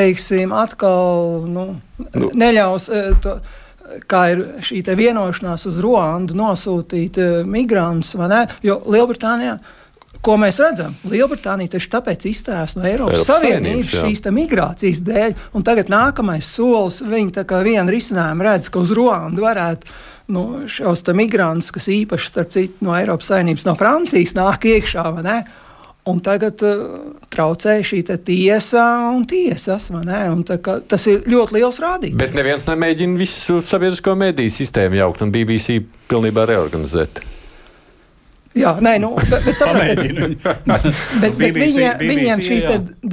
atkal, neļaus to, kā ir šī te vienošanās uz Ruandu nosūtīt migrantus, vai ne? Jo Lielbritānijā, ko mēs redzam, Lielbritānija taču tāpēc izstājās no Eiropas Savienības šīs te migrācijas dēļ, un tagad nākamais solis, viņi tā kā vienu risinājumu redz, ka uz Ruandu varētu šos te migrantus, kas īpaši, starp citu, no Eiropas Savienības, no Francijas nāk iekšā, vai ne? Un tagad traucēja šī tiesa un tiesas, vai ne? Un tas ir ļoti liels rādītājs. Bet neviens nemēģina visu sabiedrisko mediju sistēmu jaukt un BBC pilnībā reorganizēt. Jā, bet saprotiet, bet viņiem šīs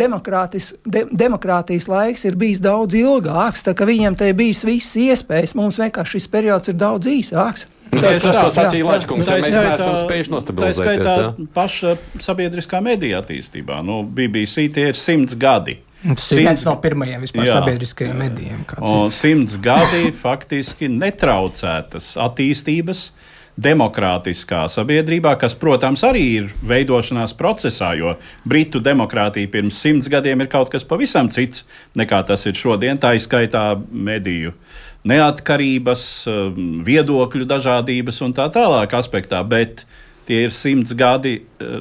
demokrātijas laiks ir bijis daudz ilgāks, tā ka viņiem te bijis visas iespējas, mums vienkārši šis periods ir daudz īsāks. Tas, ko sacīja Lečkungs, mēs neesam spējuši nostabilizēties. Tā skaitā paša sabiedriskā medija attīstībā. BBC tie ir 100 gadi. Tas ir viens no pirmajiem vispār sabiedriskajiem medijiem. Un 100 gadi faktiski netraucētas attīstības demokrātiskā sabiedrībā, kas, protams, arī ir veidošanās procesā, jo Britu demokrātija pirms 100 gadiem ir kaut kas pavisam cits, nekā tas ir šodien, tā izskaitā mediju neatkarības, viedokļu dažādības un tā tālāk aspektā, bet tie ir 100 gadi,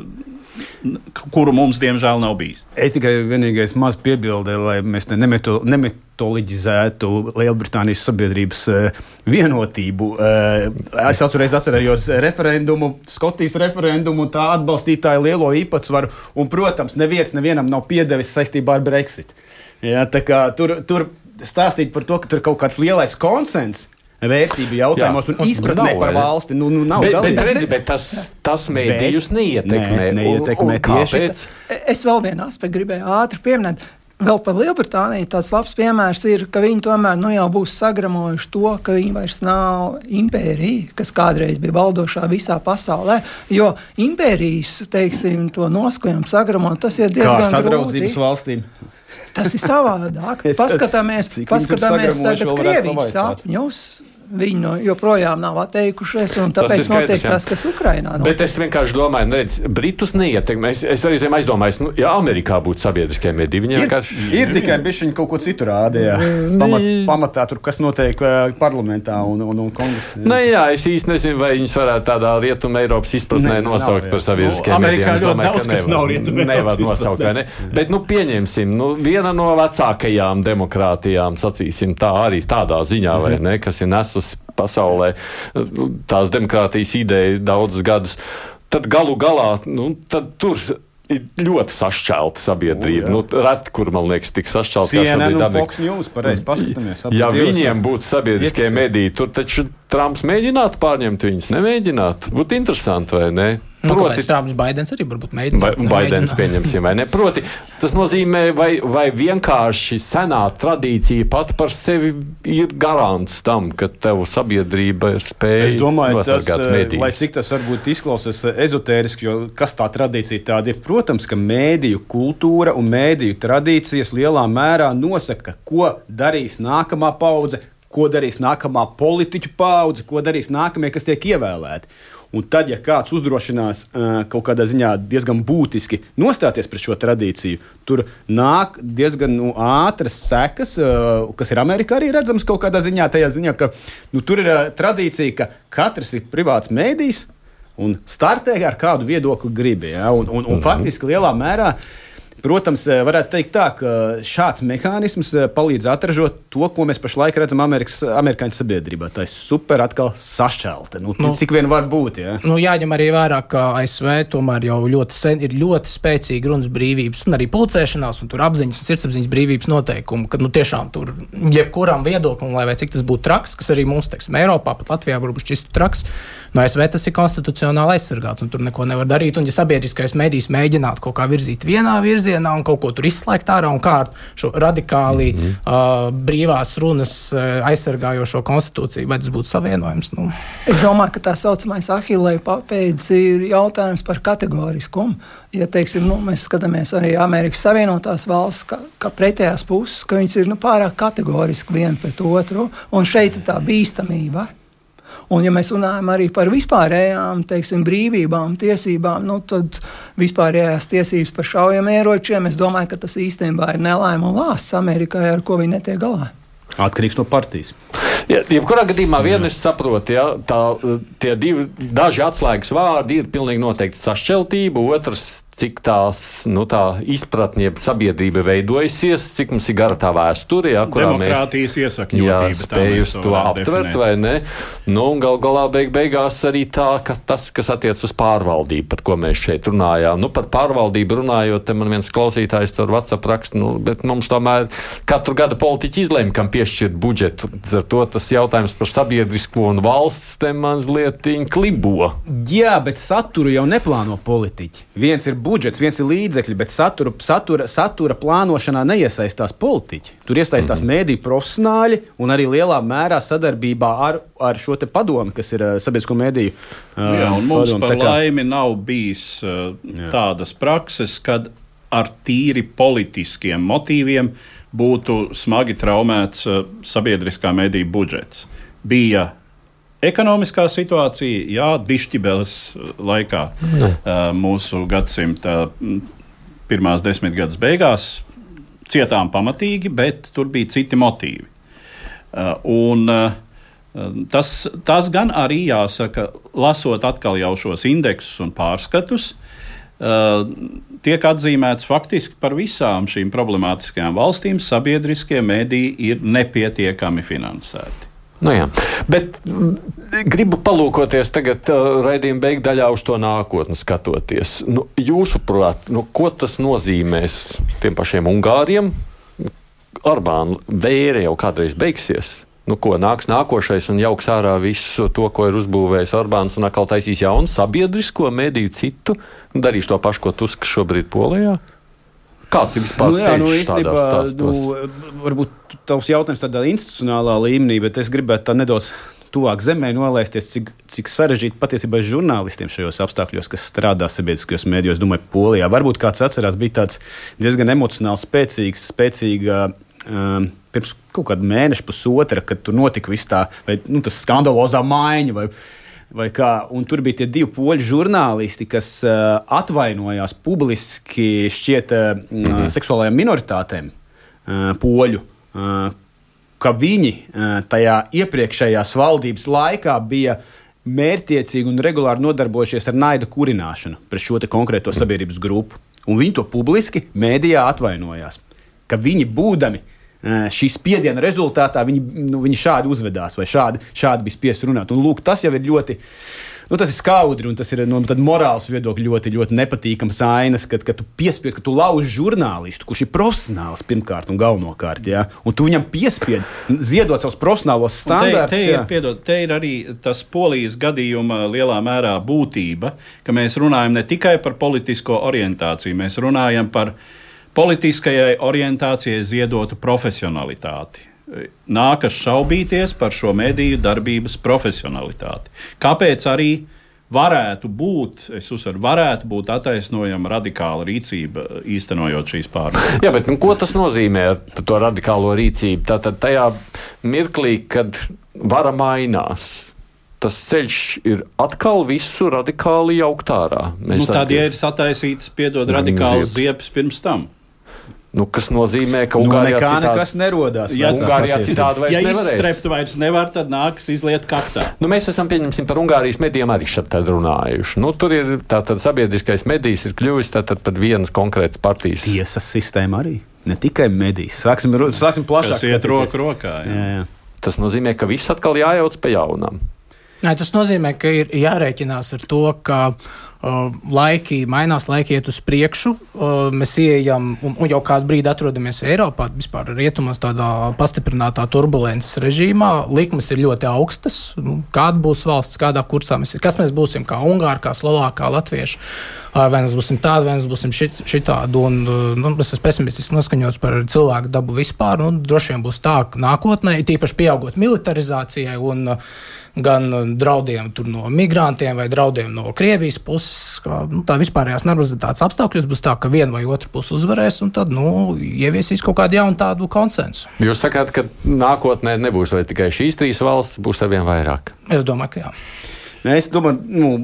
kuru mums, diemžēl, nav bijis. Es tikai vienīgais maz piebildēju, lai mēs nemitoloģizētu Lielbritānijas sabiedrības vienotību. Es atcerējos referendumu, Skotijas referendumu un tā atbalstītāju lielo īpatsvaru, un, protams, nevienam nav piedevis saistībā ar Brexit. Ja, tā kā tur stāstīt par to, ka tur ir kaut kāds lielais konsens, vērtību jautājumos un izpratnē par valsti. Nav bet tas mēdījus neietekmē. Neietekmē tieši. Es vēl vienu aspektu gribēju ātri pieminēt. Vēl par Lielbritāniju tāds labs piemērs ir, ka viņi tomēr jau būs sagramojuši to, ka viņi vairs nav impērija, kas kādreiz bija valdošā visā pasaulē. Jo impērijas, teiksim, to noskujumu sagramot, tas ir diezgan grūti. Kā sadraudzības valstīm? Tas ir savādāk. Paskatāmies tagad Krievijas sapņus. Viņi joprojām nav atteikušies, un tāpēc notiek tas, kas Ukrainā notiek. Bet es vienkārši domāju, redz, Britus neietekmē. Es arī zem aizdomājos, ja Amerikā būtu sabiedriskie mediji, viņi vienkārši... Ir tikai bišķiņi kaut ko citu rādīja. Pamatā tur, kas notiek parlamentā un kongresā. Jā, es īsti nezinu, vai viņus varētu tādā Rietuma Eiropas izpratnē nosaukt par sabiedriskiem medijiem. Amerikā ļoti daudz, kas nav Rietuma Eiropas nosaukt, vai ne? Bet, pieņemsim, viena no vecākajām demokrātijām, sacīsim tā arī tādā ziņā, vai ne, kas ir nesus pasaulē tās demokrātijas ideja daudzus gadus, tad galu galā, tad tur ir ļoti sašķelta sabiedrība. Reti, kur, man liekas, tik sašķelta. CNN un Fox News, pareizi paskatāmies. Ja viņiem būtu sabiedriskie mediji, tur taču Trumps mēģinātu pārņemt viņus, nemēģinātu. Būtu interesanti, vai ne? Proti, Trumps, Baidens arī varbūt mēģināt. Baidens pieņemsim, vai ne? Proti, tas nozīmē, vai vienkārši senā tradīcija pat par sevi ir garants tam, ka tev sabiedrība ir spēja. Es domāju, lai cik tas varbūt izklausās ezotēriski, jo kas tā tradīcija tāda ir? Protams, ka mēdīju kultūra un mēdīju tradīcijas lielā mērā nosaka, ko darīs nākamā paudze, ko darīs nākamā politiķu paudze, ko darīs nākamie, kas tiek ievēlēti. Un tad, ja kāds uzdrošinās kaut kādā ziņā diezgan būtiski nostāties pret šo tradīciju, tur nāk diezgan ātras sekas, kas ir Amerikā arī redzams kaut kādā ziņā, tajā ziņā, ka tur ir tradīcija, ka katrs ir privāts mēdījis un startē ar kādu viedokli gribi. Ja? Un faktiski lielā mērā, protams, varētu teikt tā, ka šāds mehānisms palīdz atražot to, ko mēs pašlaik redzam amerikāņu sabiedrībā. Tā ir super atkal sašķelta. Cik vien var būt, ja? Jāņem arī vērā, ka ASV tomēr jau ļoti sen ir ļoti spēcīga runas brīvības un arī pulcēšanās un tur apziņas un sirdsapziņas brīvības noteikumi, ka tiešām tur jebkuram viedoklim, lai vai cik tas būtu traks, kas arī mums, teiksim, Eiropā, pat Latvijā varbūt šķistu traks, no ASV tas ir konstitucionāli aizsargāts un tur neko nevar darīt. Un ja sabiedriskais medijs mēģinātu kaut kā virzīt vienā virzienā un kaut ko tur izslēgt ārā un kā ar šo radikāli brīvās runas aizsargājošo konstitūciju, vai tas būtu savienojums? Es domāju, ka tā saucamais Ahilleja papēdis ir jautājums par kategoriskumu. Ja, teiksim, mēs skatāmies arī Amerikas Savienotās valsts, kā pretējās puses, ka viņas ir pārāk kategoriski viena pret otru, un šeit ir tā bīstamība. Un, ja mēs runājam arī par vispārējām, teiksim, brīvībām, tiesībām, tad vispārējās tiesības par šaujamieročiem, es domāju, ka tas īstenībā ir nelaime un lāsts Amerikai, ar ko viņi netiek galā. Atkarīgs no partijas. Jebkurā gadījumā vienu es saprotu, tie daži atslēgas vārdi ir pilnīgi noteikti sašķeltība, otrs, cik tā izpratnie sabiedrība veidojusies, cik mums ir gara tā vēsture, kurā demokrātijas iesakņotība spējusi to aptvert, vai ne? Un galā beigās arī tas, kas attiec uz pārvaldību, par ko mēs šeit runājām. Par pārvaldību runājot, te man viens klausītājs caur WhatsApp raksta, bet mums tomēr katru gadu politiķi izlēma, kam piešķirt budžetu. Ar to tas jautājums par sabiedrisko un valsts te mazliet klibo. Jā, bet saturu jau neplāno politiķi. Viens ir budžets, viens ir līdzekļi, bet satura plānošanā neiesaistās politiķi. Tur iesaistās mēdīju profesionāļi un arī lielā mērā sadarbībā ar šo te padomu, kas ir sabiedrisko mēdīju. Un mums par laimi nav bijis tādas prakses, kad ar tīri politiskiem motīviem būtu smagi traumēts sabiedriskā mēdīju budžets. Bija ekonomiskā situācija, dišķibeles laikā, mūsu gadsimta pirmās desmitgades beigās, cietām pamatīgi, bet tur bija citi motīvi. Tas gan arī jāsaka, lasot atkal jau šos indeksus un pārskatus, tiek atzīmēts faktiski par visām šīm problemātiskajām valstīm sabiedriskie mediji ir nepietiekami finansēti. Bet gribu palūkoties tagad raidījuma beigdaļā uz to nākotni skatoties. Jūsuprāt, ko tas nozīmēs tiem pašiem Ungāriem? Orbāna vēre jau kādreiz beigsies. Nāks nākošais un jauks ārā visu to, ko ir uzbūvējis Orbāns, un atkal taisīs jaunu sabiedrisko mediju citu, un darīs to pašu, ko Tusks šobrīd Polijā? Kāds ir vispār ceļš tādās stāstos? Varbūt tavs jautājums tādā institucionālā līmenī, bet es gribētu tā nedaudz tuvāk zemē nolaisties, cik sarežģīti patiesībā žurnālistiem šajos apstākļos, kas strādā sabiedriskajos mēdījos, domāju, Polijā. Varbūt kāds atcerās, bija tāds diezgan emocionāli spēcīga pirms kaut kāda mēneša pusotra, kad tur notika viss tā, vai tas skandalozā maiņa, vai kā, un tur bija tie 2 poļu žurnālisti, kas atvainojās publiski šķiet seksuālajām minoritātēm poļu, ka viņi tajā iepriekšējās valdības laikā bija mērķtiecīgi un regulāri nodarbojušies ar naida kurināšanu pret šo te konkrēto sabiedrības grupu. Un viņi to publiski mēdījā atvainojās, ka viņi būdami šī spiediena rezultātā viņi šādi uzvedās vai šādi bija spiest runāt. Un lūk, tas jau ir ļoti, tas ir skaudri un tas ir no morāls viedokļa ļoti, ļoti nepatīkams ainas, kad tu piespied, ka tu lauži žurnālistu, kurš ir profesionāls pirmkārt un galvenokārt, ja? Un tu viņam piespied ziedot savus profesionālos standārtus. Te ir arī tas Polijas gadījuma lielā mērā būtība, ka mēs runājam ne tikai par politisko orientāciju, mēs runājam par politiskajai orientācijai ziedotu profesionalitāti. Nākas šaubīties par šo mediju darbības profesionalitāti. Kāpēc arī varētu būt attaisnojama radikāla rīcība, īstenojot šīs pārmaiņas? Jā, bet ko tas nozīmē ar to radikālo rīcību? Tātad tajā mirklī, kad vara mainās, tas ceļš ir atkal visu radikāli jaukt ārā. Tad, ja ir sataisītas, radikālas ziepes pirms tam. Kas nozīmē, ka Ungārijā nekas nerodās. Ungārijā citādi vairs nevarēs. Ja izstrept vairs nevar, tad nākas izliet kaktā. Mēs esam, pieņemsim, par Ungārijas medijiem arī šeit runājuši. Tur ir tātad sabiedriskais medijs ir kļuvis tātad par vienas konkrētas partijas. Tiesas sistēma arī, ne tikai medijs. Sāksim plašāk. Tas iet roku rokā. Jā. Tas nozīmē, ka viss atkal jājauc pa jaunam. Tas nozīmē, ka ir jārēķinās ar to, ka laiki mainās, laiki iet uz priekšu. Mēs ieejam un jau kādu brīdi atrodamies Eiropā, vispār rietumos tādā pastiprinātā turbulences režīmā. Likmes ir ļoti augstas. Kāda būs valsts, kādā kursā kas mēs būsim, kā Ungāri, kā Slovāki, kā Latvieši. Vai mēs būsim tādi, vai mēs būsim šitādi. Es esmu pesimistiski noskaņots par cilvēku dabu vispār. Droši vien būs tā, ka nākotnē, tīpaši pieaugot militarizācijai un gan draudiem no migrantiem vai draudiem no Krievijas puses, tā vispārējās nervozitātes apstākļos būs tā, ka viena vai otra puse uzvarēs un tad, ieviesīs kaut kādu jaunu tādu konsensu. Jūs sakāt, ka nākotnē nebūs vai tikai šīs 3 valstis, būs arvien vairāk? Es domāju, ka jā. Es domāju,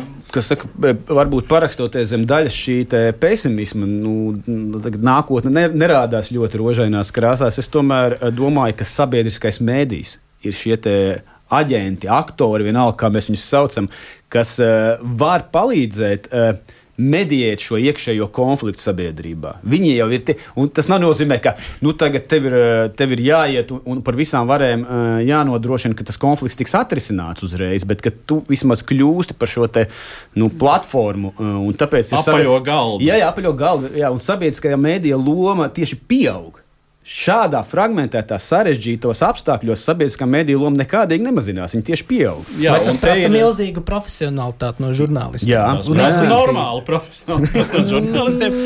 varbūt parakstoties zem daļas šī pesimisma, tagad nākotne nerādās ļoti rožainās krāsās. Es tomēr domāju, ka sabiedriskais mēdījis ir šie aģenti, aktori, vienalga, kā mēs viņus saucam, kas var palīdzēt mediēt šo iekšējo konfliktu sabiedrībā. Viņi jau ir un tas nozīmē, ka tagad tev ir jāiet un par visām varēm jānodrošina, ka tas konflikts tiks atrisināts uzreiz, bet ka tu vismaz kļūsti par šo platformu. Un tāpēc apaļo galdu. Jā, apaļo galdu. Jā, un sabiedriskajā mēdīja loma tieši pieaug. Šādā fragmentētā sarežģītos apstākļos sabiedriskā mediju loma nekādīgi nemazinās. Viņi tieši pieaug. Jā, tas prasa milzīgu profesionalitāti no žurnālistiem. Jā, tas ir normāli profesionāli no žurnālistiem.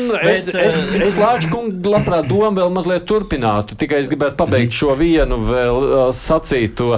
Es Lāča kungu labprāt domu vēl mazliet turpinātu. Tikai es gribētu pabeigt šo vienu vēl sacīto.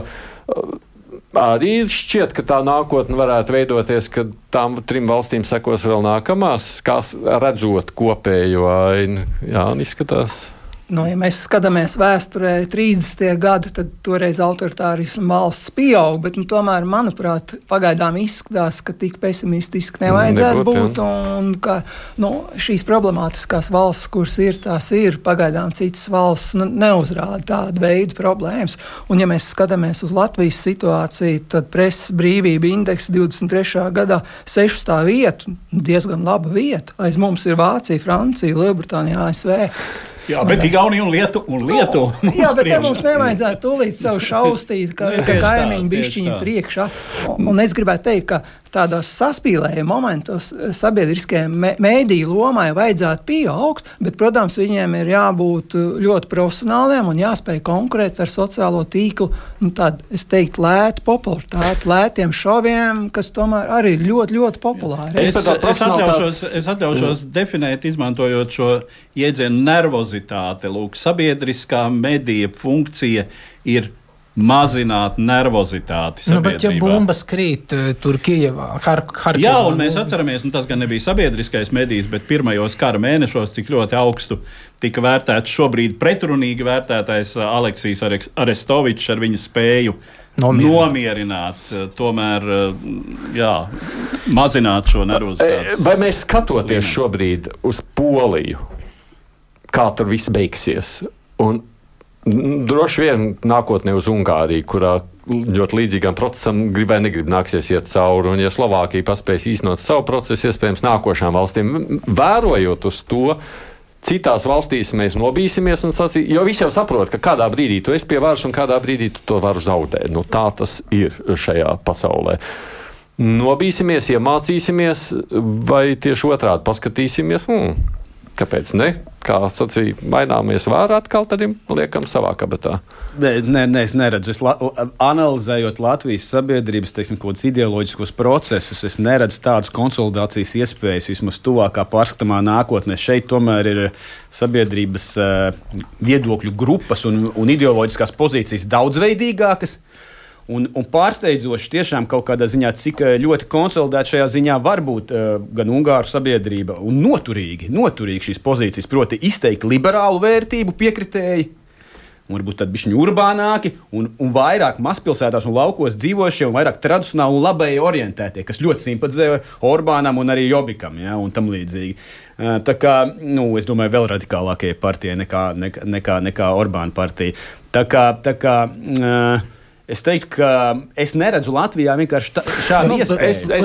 Arī šķiet, ka tā nākotne varētu veidoties, ka tām 3 valstīm sekos vēl nākamās, kā redzot kopējo ainu. Jā, izskatās. Ja mēs skatāmies vēsturē 30. gadi, tad toreiz autoritārismu valsts pieaug, bet tomēr, manuprāt, pagaidām izskatās, ka tik pesimistiski nevajadzētu būt, un ka šīs problemātiskās valsts, kuras ir, tās ir, pagaidām citas valsts neuzrāda tādu veidu problēmas. Un ja mēs skatāmies uz Latvijas situāciju, tad preses brīvība indeksa 23. gadā 6. vietu, diezgan laba vieta. Aiz mums ir Vācija, Francija, Lielbritānija, ASV. Jā, bet Igaunija un Lietuva. Jā, bet mums nevajadzētu tūlīt sev šaustīt, ka kaimiņi bišķiņi priekšā. Un es gribētu teikt, ka tādos saspīlējuma momentos sabiedriskajiem mēdīju lomai vajadzētu pieaugt, bet, protams, viņiem ir jābūt ļoti profesionāliem un jāspēj konkurēt ar sociālo tīklu, tādu, es teiktu, lētu popularitāti, lētiem šoviem, kas tomēr arī ir ļoti, ļoti populāri. Es atļaušos definēt, izmantojot šo jēdzienu nervozitāte. Lūk, sabiedriskā medija funkcija ir mazināt nervozitāti sabiedrībā. Bet ja bumbas krīt tur Kijevā, Harkivā... Jā, un mēs atceramies, tas gan nebija sabiedriskais medijs, bet pirmajos kara mēnešos, cik ļoti augstu tika vērtēts šobrīd pretrunīgi vērtētais Aleksijs Arestovičs ar viņu spēju nomierināt, tomēr, mazināt šo nervozitāti. Vai mēs skatoties šobrīd uz Poliju, kā tur viss beigsies, un droši vien nākotnē uz Ungāriju, kurā ļoti līdzīgam procesam grib vai negrib nāksies iet cauri, un ja Slovākija paspēs īstenot savu procesu, iespējams nākošām valstīm, vērojot uz to, citās valstīs mēs nobīsimies un sacīt, jo visi jau saprot, ka kādā brīdī tu esi pie varas un kādā brīdī tu to varu zaudēt. Tā tas ir šajā pasaulē. Nobīsimies, iemācīsimies, vai tieši otrādi paskatīsimies, kāpēc ne? Kā sacīja, maināmies vārā atkal, tad liekam savā kabatā. Nē, es neredzu. Analizējot Latvijas sabiedrības, kaut kādus ideoloģiskos procesus, es neredzu tādas konsolidācijas iespējas vismaz tuvākā pārskatāmā nākotnē. Šeit tomēr ir sabiedrības viedokļu grupas un ideoloģiskās pozīcijas daudzveidīgākas. Un pārsteidzoši tiešām kaut kādā ziņā, cik ļoti konsolidēta šajā ziņā var būt gan ungāru sabiedrība un noturīgi šīs pozīcijas, proti izteikti liberālu vērtību piekritēji, un varbūt tad bišķiņi urbānāki un vairāk mazpilsētās un laukos dzīvošie un vairāk tradicionāli un labēji orientētie, kas ļoti simpatizē Orbānam un arī Jobikam, un tam līdzīgi. Tā kā, es domāju, vēl radikālākie partija nekā Orbāna partija. Tā kā es teiktu, ka es neredzu Latvijā vienkārši šādu iespēju. Es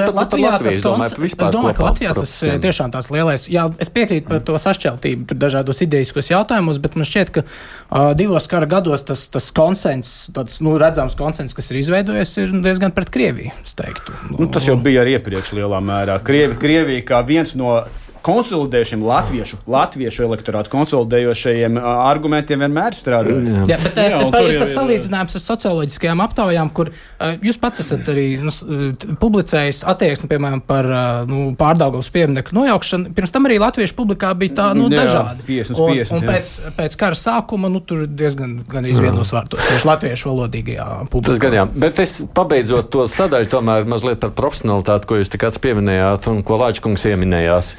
domāju, ka Latvijā tas tiešām tās lielais. Jā, es piekrītu par to sašķeltību tur dažādos idejiskos jautājumos, bet man šķiet, ka 2 kara gados tas konsens, tāds redzams konsens, kas ir izveidojies, ir diezgan pret Krieviju, es teiktu. Tas jau bija arī iepriekš lielā mērā. Krievija kā viens no konsolidējušiem latviešu elektorātu konsolidējošajiem argumentiem vienmēr strādājis. Jā, bet tas salīdzinājums ar socioloģiskajām aptaujām, kur jūs pats esat arī publicējis attieksmi, piemēram, par Pārdaugavas pieminekļu nojaukšanu. Pirms tam arī latviešu publikā bija tā dažādi. 50, un pēc kara sākuma tur diezgan vienos vārtos, tieši latviešu valodīgajā publikā. Tas gan jā, bet es pabeidzot to sadaļu tomēr mazliet par profesionalitāti, ko jūs tikāds pieminējāt un ko Lāčkungs ieminējās.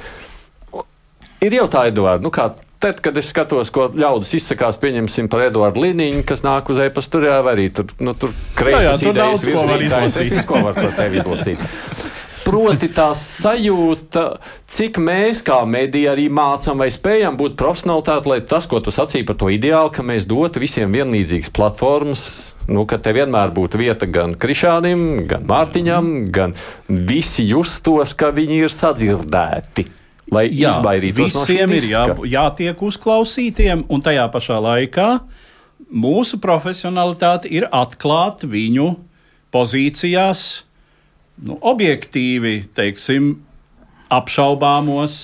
Ir jau tā, Eduard, tad, kad es skatos, ko ļaudis izsakās, pieņemsim par Eduardu Liniņu, kas nāk uz e-pastu, vai arī tur kreisas idejas virzītājs, es visu, ko varu par tevi izlasīt. Proti tā sajūta, cik mēs kā mediji arī mācam vai spējam būt profesionalitāti, lai tas, ko tu sacīji par to ideālu, ka mēs dotu visiem vienlīdzīgas platformas, ka te vienmēr būtu vieta gan Krišānim, gan Mārtiņam, gan visi justos, ka viņi ir sadzirdēti. Lai izbairītos no šī riska. Visiem ir jātiek uzklausītiem, un tajā pašā laikā mūsu profesionalitāte ir atklāt viņu pozīcijās, objektīvi, teiksim, apšaubāmos,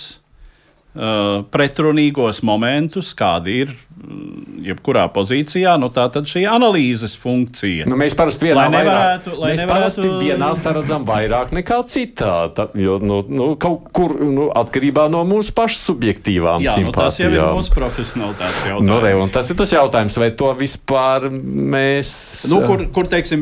pretrunīgos momentus, kādi ir jebkurā pozīcijā, tātad šī analīzes funkcija. Mēs parasti vienā saredzam vairāk nekā citā, jo kaut kur atkarībā no mūsu pašu subjektīvām simpātijām. Tas jau ir mūsu profesionalitātes jautājums. Un tas ir tas jautājums, vai to vispār mēs... Kur teiksim,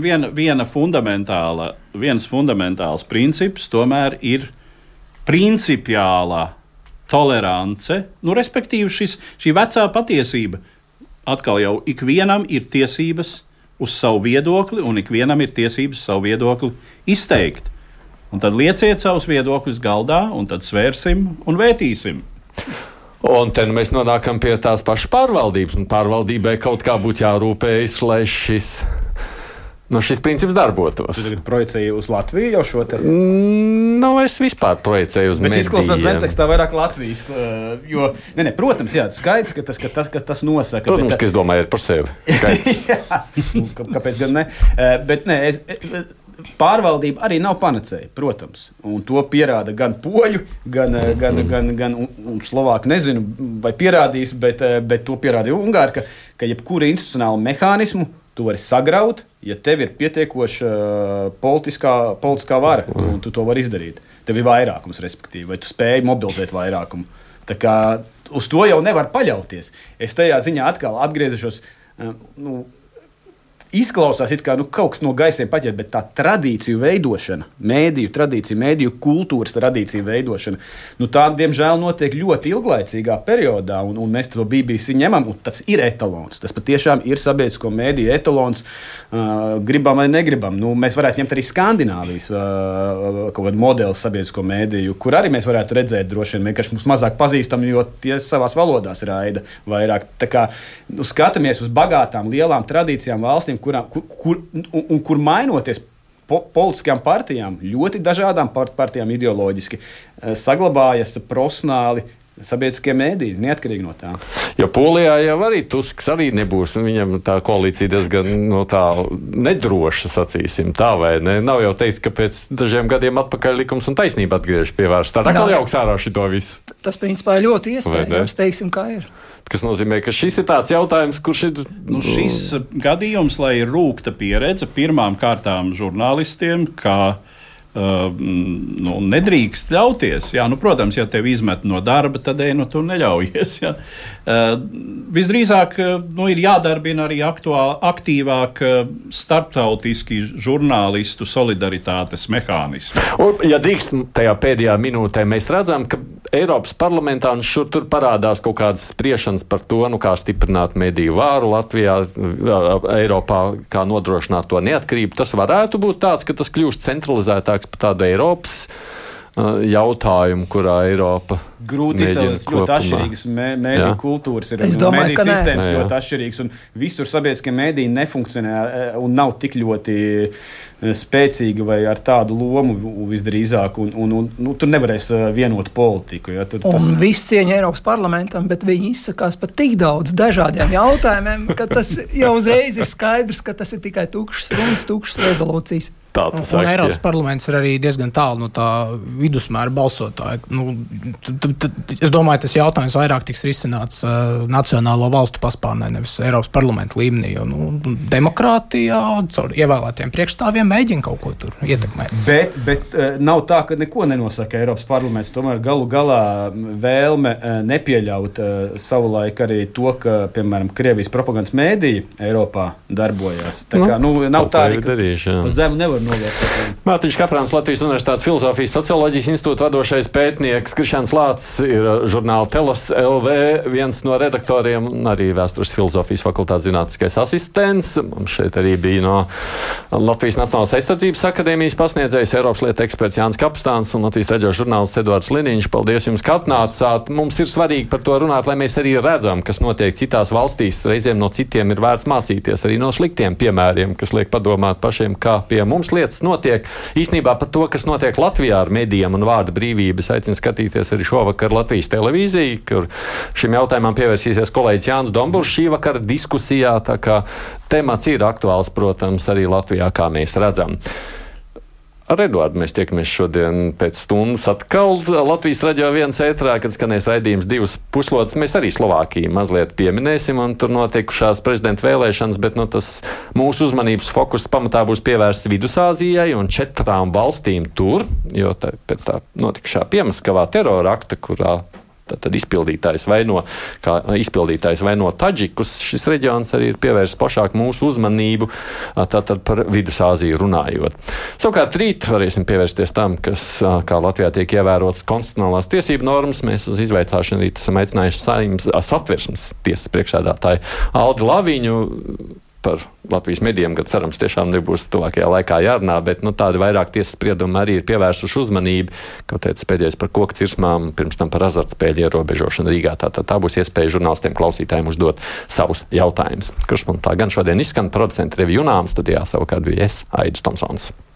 viens fundamentāls princips tomēr ir principiālā tolerance, respektīvi šī vecā patiesība. Atkal jau ikvienam ir tiesības uz savu viedokli, un ikvienam ir tiesības savu viedokli izteikt. Un tad lieciet savus viedokļus galdā, un tad svērsim un vērtīsim. Un te mēs nonākam pie tās pašas pārvaldības, un pārvaldībai kaut kā būtu jārūpējas, lai šis princips darbotos. Jūs tagad projicēju uz Latviju jau šo te? Es vispār projicēju uz medijiem. Bet izklausās zemtekstā vairāk Latvijas, jo, protams, jā, skaidrs, ka tas nosaka. Protams, ka es domāju par sevi. Kāpēc gan ne? Bet pārvaldība arī nav panacēja, protams. Un to pierāda gan poļu, gan slovāku. Nezinu, vai pierādīs, bet to pierāda Ungāri, ka jebkura institucionāla mehānismu tu vari sagraut, ja tev ir pietiekoša politiskā vara, un tu to vari izdarīt. Tev ir vairākums, respektīvi, vai tu spēj mobilizēt vairākumu. Tā kā uz to jau nevar paļauties. Es tajā ziņā atkal atgriezīšos, izklausās it kā kaut kas no gaisiem paķert, bet tā tradīciju veidošana, mēdīju kultūras tradīciju veidošana, tā, diemžēl, notiek ļoti ilglaicīgā periodā, un mēs to BBC ņemam, un tas ir etalons. Tas patiešām ir sabiedrisko mēdīju etalons, gribam vai negribam. Mēs varētu ņemt arī Skandināvijas kaut kādu modeli sabiedrisko mēdīju, kur arī mēs varētu redzēt droši vien, vienkārši mums mazāk pazīstam, jo tie savās valodās raida vairāk. Tā kā skatāmies uz bagātām, lielām tradīcijām valstīm, kur mainoties politiskajām partijām, ļoti dažādām partijām ideoloģiski, saglabājas profesionāli sabiedriskie mēdīji, neatkarīgi no tā. Jo Polijā jau arī Tusks arī nebūs, viņam tā koalīcija diezgan nedroša, sacīsim, tā vai ne? Nav jau teikt, ka pēc dažiem gadiem atpakaļ Likums un taisnība atgriež pie varas. Tā kā jauks ārā šito visu. Tas, principā, ļoti iespējams, teiksim, kā ir. Kas nozīmē, ka šis ir tāds jautājums, kurš ir... Šis gadījums, lai ir rūgta pieredze pirmām kārtām žurnālistiem, kā nedrīkst ļauties. Jā, protams, ja tevi izmet no darba, tad tu neļaujies. Jā. Visdrīzāk ir jādarbina arī aktīvāk starptautiski žurnālistu solidaritātes mehānismi. Ja drīkst, tajā pēdējā minūtē mēs redzam, ka Eiropas parlamentā un šur tur parādās kaut kādas spriešanas par to, kā stiprināt mediju vāru Latvijā, Eiropā, kā nodrošināt to neatkarību. Tas varētu būt tāds, ka tas kļūst centralizētāks par tādu Eiropas jautājumu, kurā Eiropa grūti izcēlēt ļoti atšķirīgas mēdīju kultūras. Mēdīju sistēmas ļoti atšķirīgas, un visur sabiedriskie mēdīji nefunkcionē un nav tik ļoti spēcīgi vai ar tādu lomu visdrīzāk, un tur nevarēs vienot politiku. Ja? Un viss cieņa Eiropas parlamentam, bet viņi izsakās par tik daudz dažādiem jautājumiem, ka tas jau uzreiz ir skaidrs, ka tas ir tikai tukšs runas, tukšs rezolūcijas. Un Eiropas parlaments ir arī diezgan tālu no tā vidusmēra balsotāja. Es domāju, tas jautājums vairāk tiks risināts nacionālo valstu paspārnē, nevis Eiropas parlamenta līmenī. Jo, demokrātijā caur ievēlētiem priekšstāvjiem mēģina kaut ko tur ietekmēt. Bet nav tā, ka neko nenosaka Eiropas parlaments. Tomēr galu galā vēlme nepieļaut savulaik arī to, ka, piemēram, Krievijas propagandas mēdīji Eiropā darbojās. Tā kā, nav tā arī, ka pa zemu nevar novērtēt. Mārtiņš Kaprāns, Latvijas Universitātes Filozofijas socioloģijas institūta vadošais pētnieks, Krišjāns Lācis ir žurnāla Telas LV viens no redaktoriem un arī Vēstures filozofijas fakultātes zinātniskais asistents. Mums šeit arī bija no Latvijas Nacionālās aizsardzības akadēmijas pasniedzējs, Eiropas lietu eksperts Jānis Kapstāns un Latvijas radio žurnālists Edvards Liniņš. Paldies jums, ka atnācāt. Mums ir svarīgi par to runāt, lai mēs arī redzam, kas notiek citās valstīs. Reizēm no citiem ir vērts mācīties arī no sliktiem piemēriem, kas liek padomāt pašiem, kā pie mums lietas notiek. Īsnībā par to, kas notiek Latvijā ar medijiem un vārda brīvības, aicinu skatīties arī šovakar Latvijas televīziju, kur šim jautājumam pievērsīsies kolēģis Jānis Domburs šī vakara diskusijā, tā kā temats ir aktuāls, protams, arī Latvijā, kā mēs redzam. Ar Eduardu mēs tiekamies šodien pēc stundas atkal Latvijas radio 1 ētrā, kad skanēs raidījums 2 puslodes. Mēs arī Slovākiju mazliet pieminēsim, un tur notikušās prezidenta vēlēšanas, bet tas mūsu uzmanības fokus pamatā būs pievērsts Vidusāzijai un 4 valstīm tur, jo pēc tā notikušā Piemaskavā terora akta, kurā tad izpildītājs vaino Tadžikus. Šis reģions arī ir pievērsts plašāk mūsu uzmanību, tātad par Vidusāziju runājot. Savukārt rīt varēsim pievērsties tam, kā Latvijā tiek ievērotas konstitucionālās tiesību normas. Mēs uz izvaicāšanu rīt esam aicinājuši Saeimas Satversmes tiesas priekšsēdētāju Aldi Laviņu. Par Latvijas medijiem, kad cerams tiešām nebūs tuvākajā laikā jārunā, bet tādi vairāk tiesas spriedumi arī ir pievērsuši uzmanību, kā teica pēdējais par koku cirsmām, pirms tam par azartspēļu ierobežošanu Rīgā. Tā būs iespēja žurnālistiem, klausītājiem uzdot savus jautājumus. Kruspunktā gan šodien izskan producenta Revija Junām, studijā savukārt bija es, Aidis Tomsons.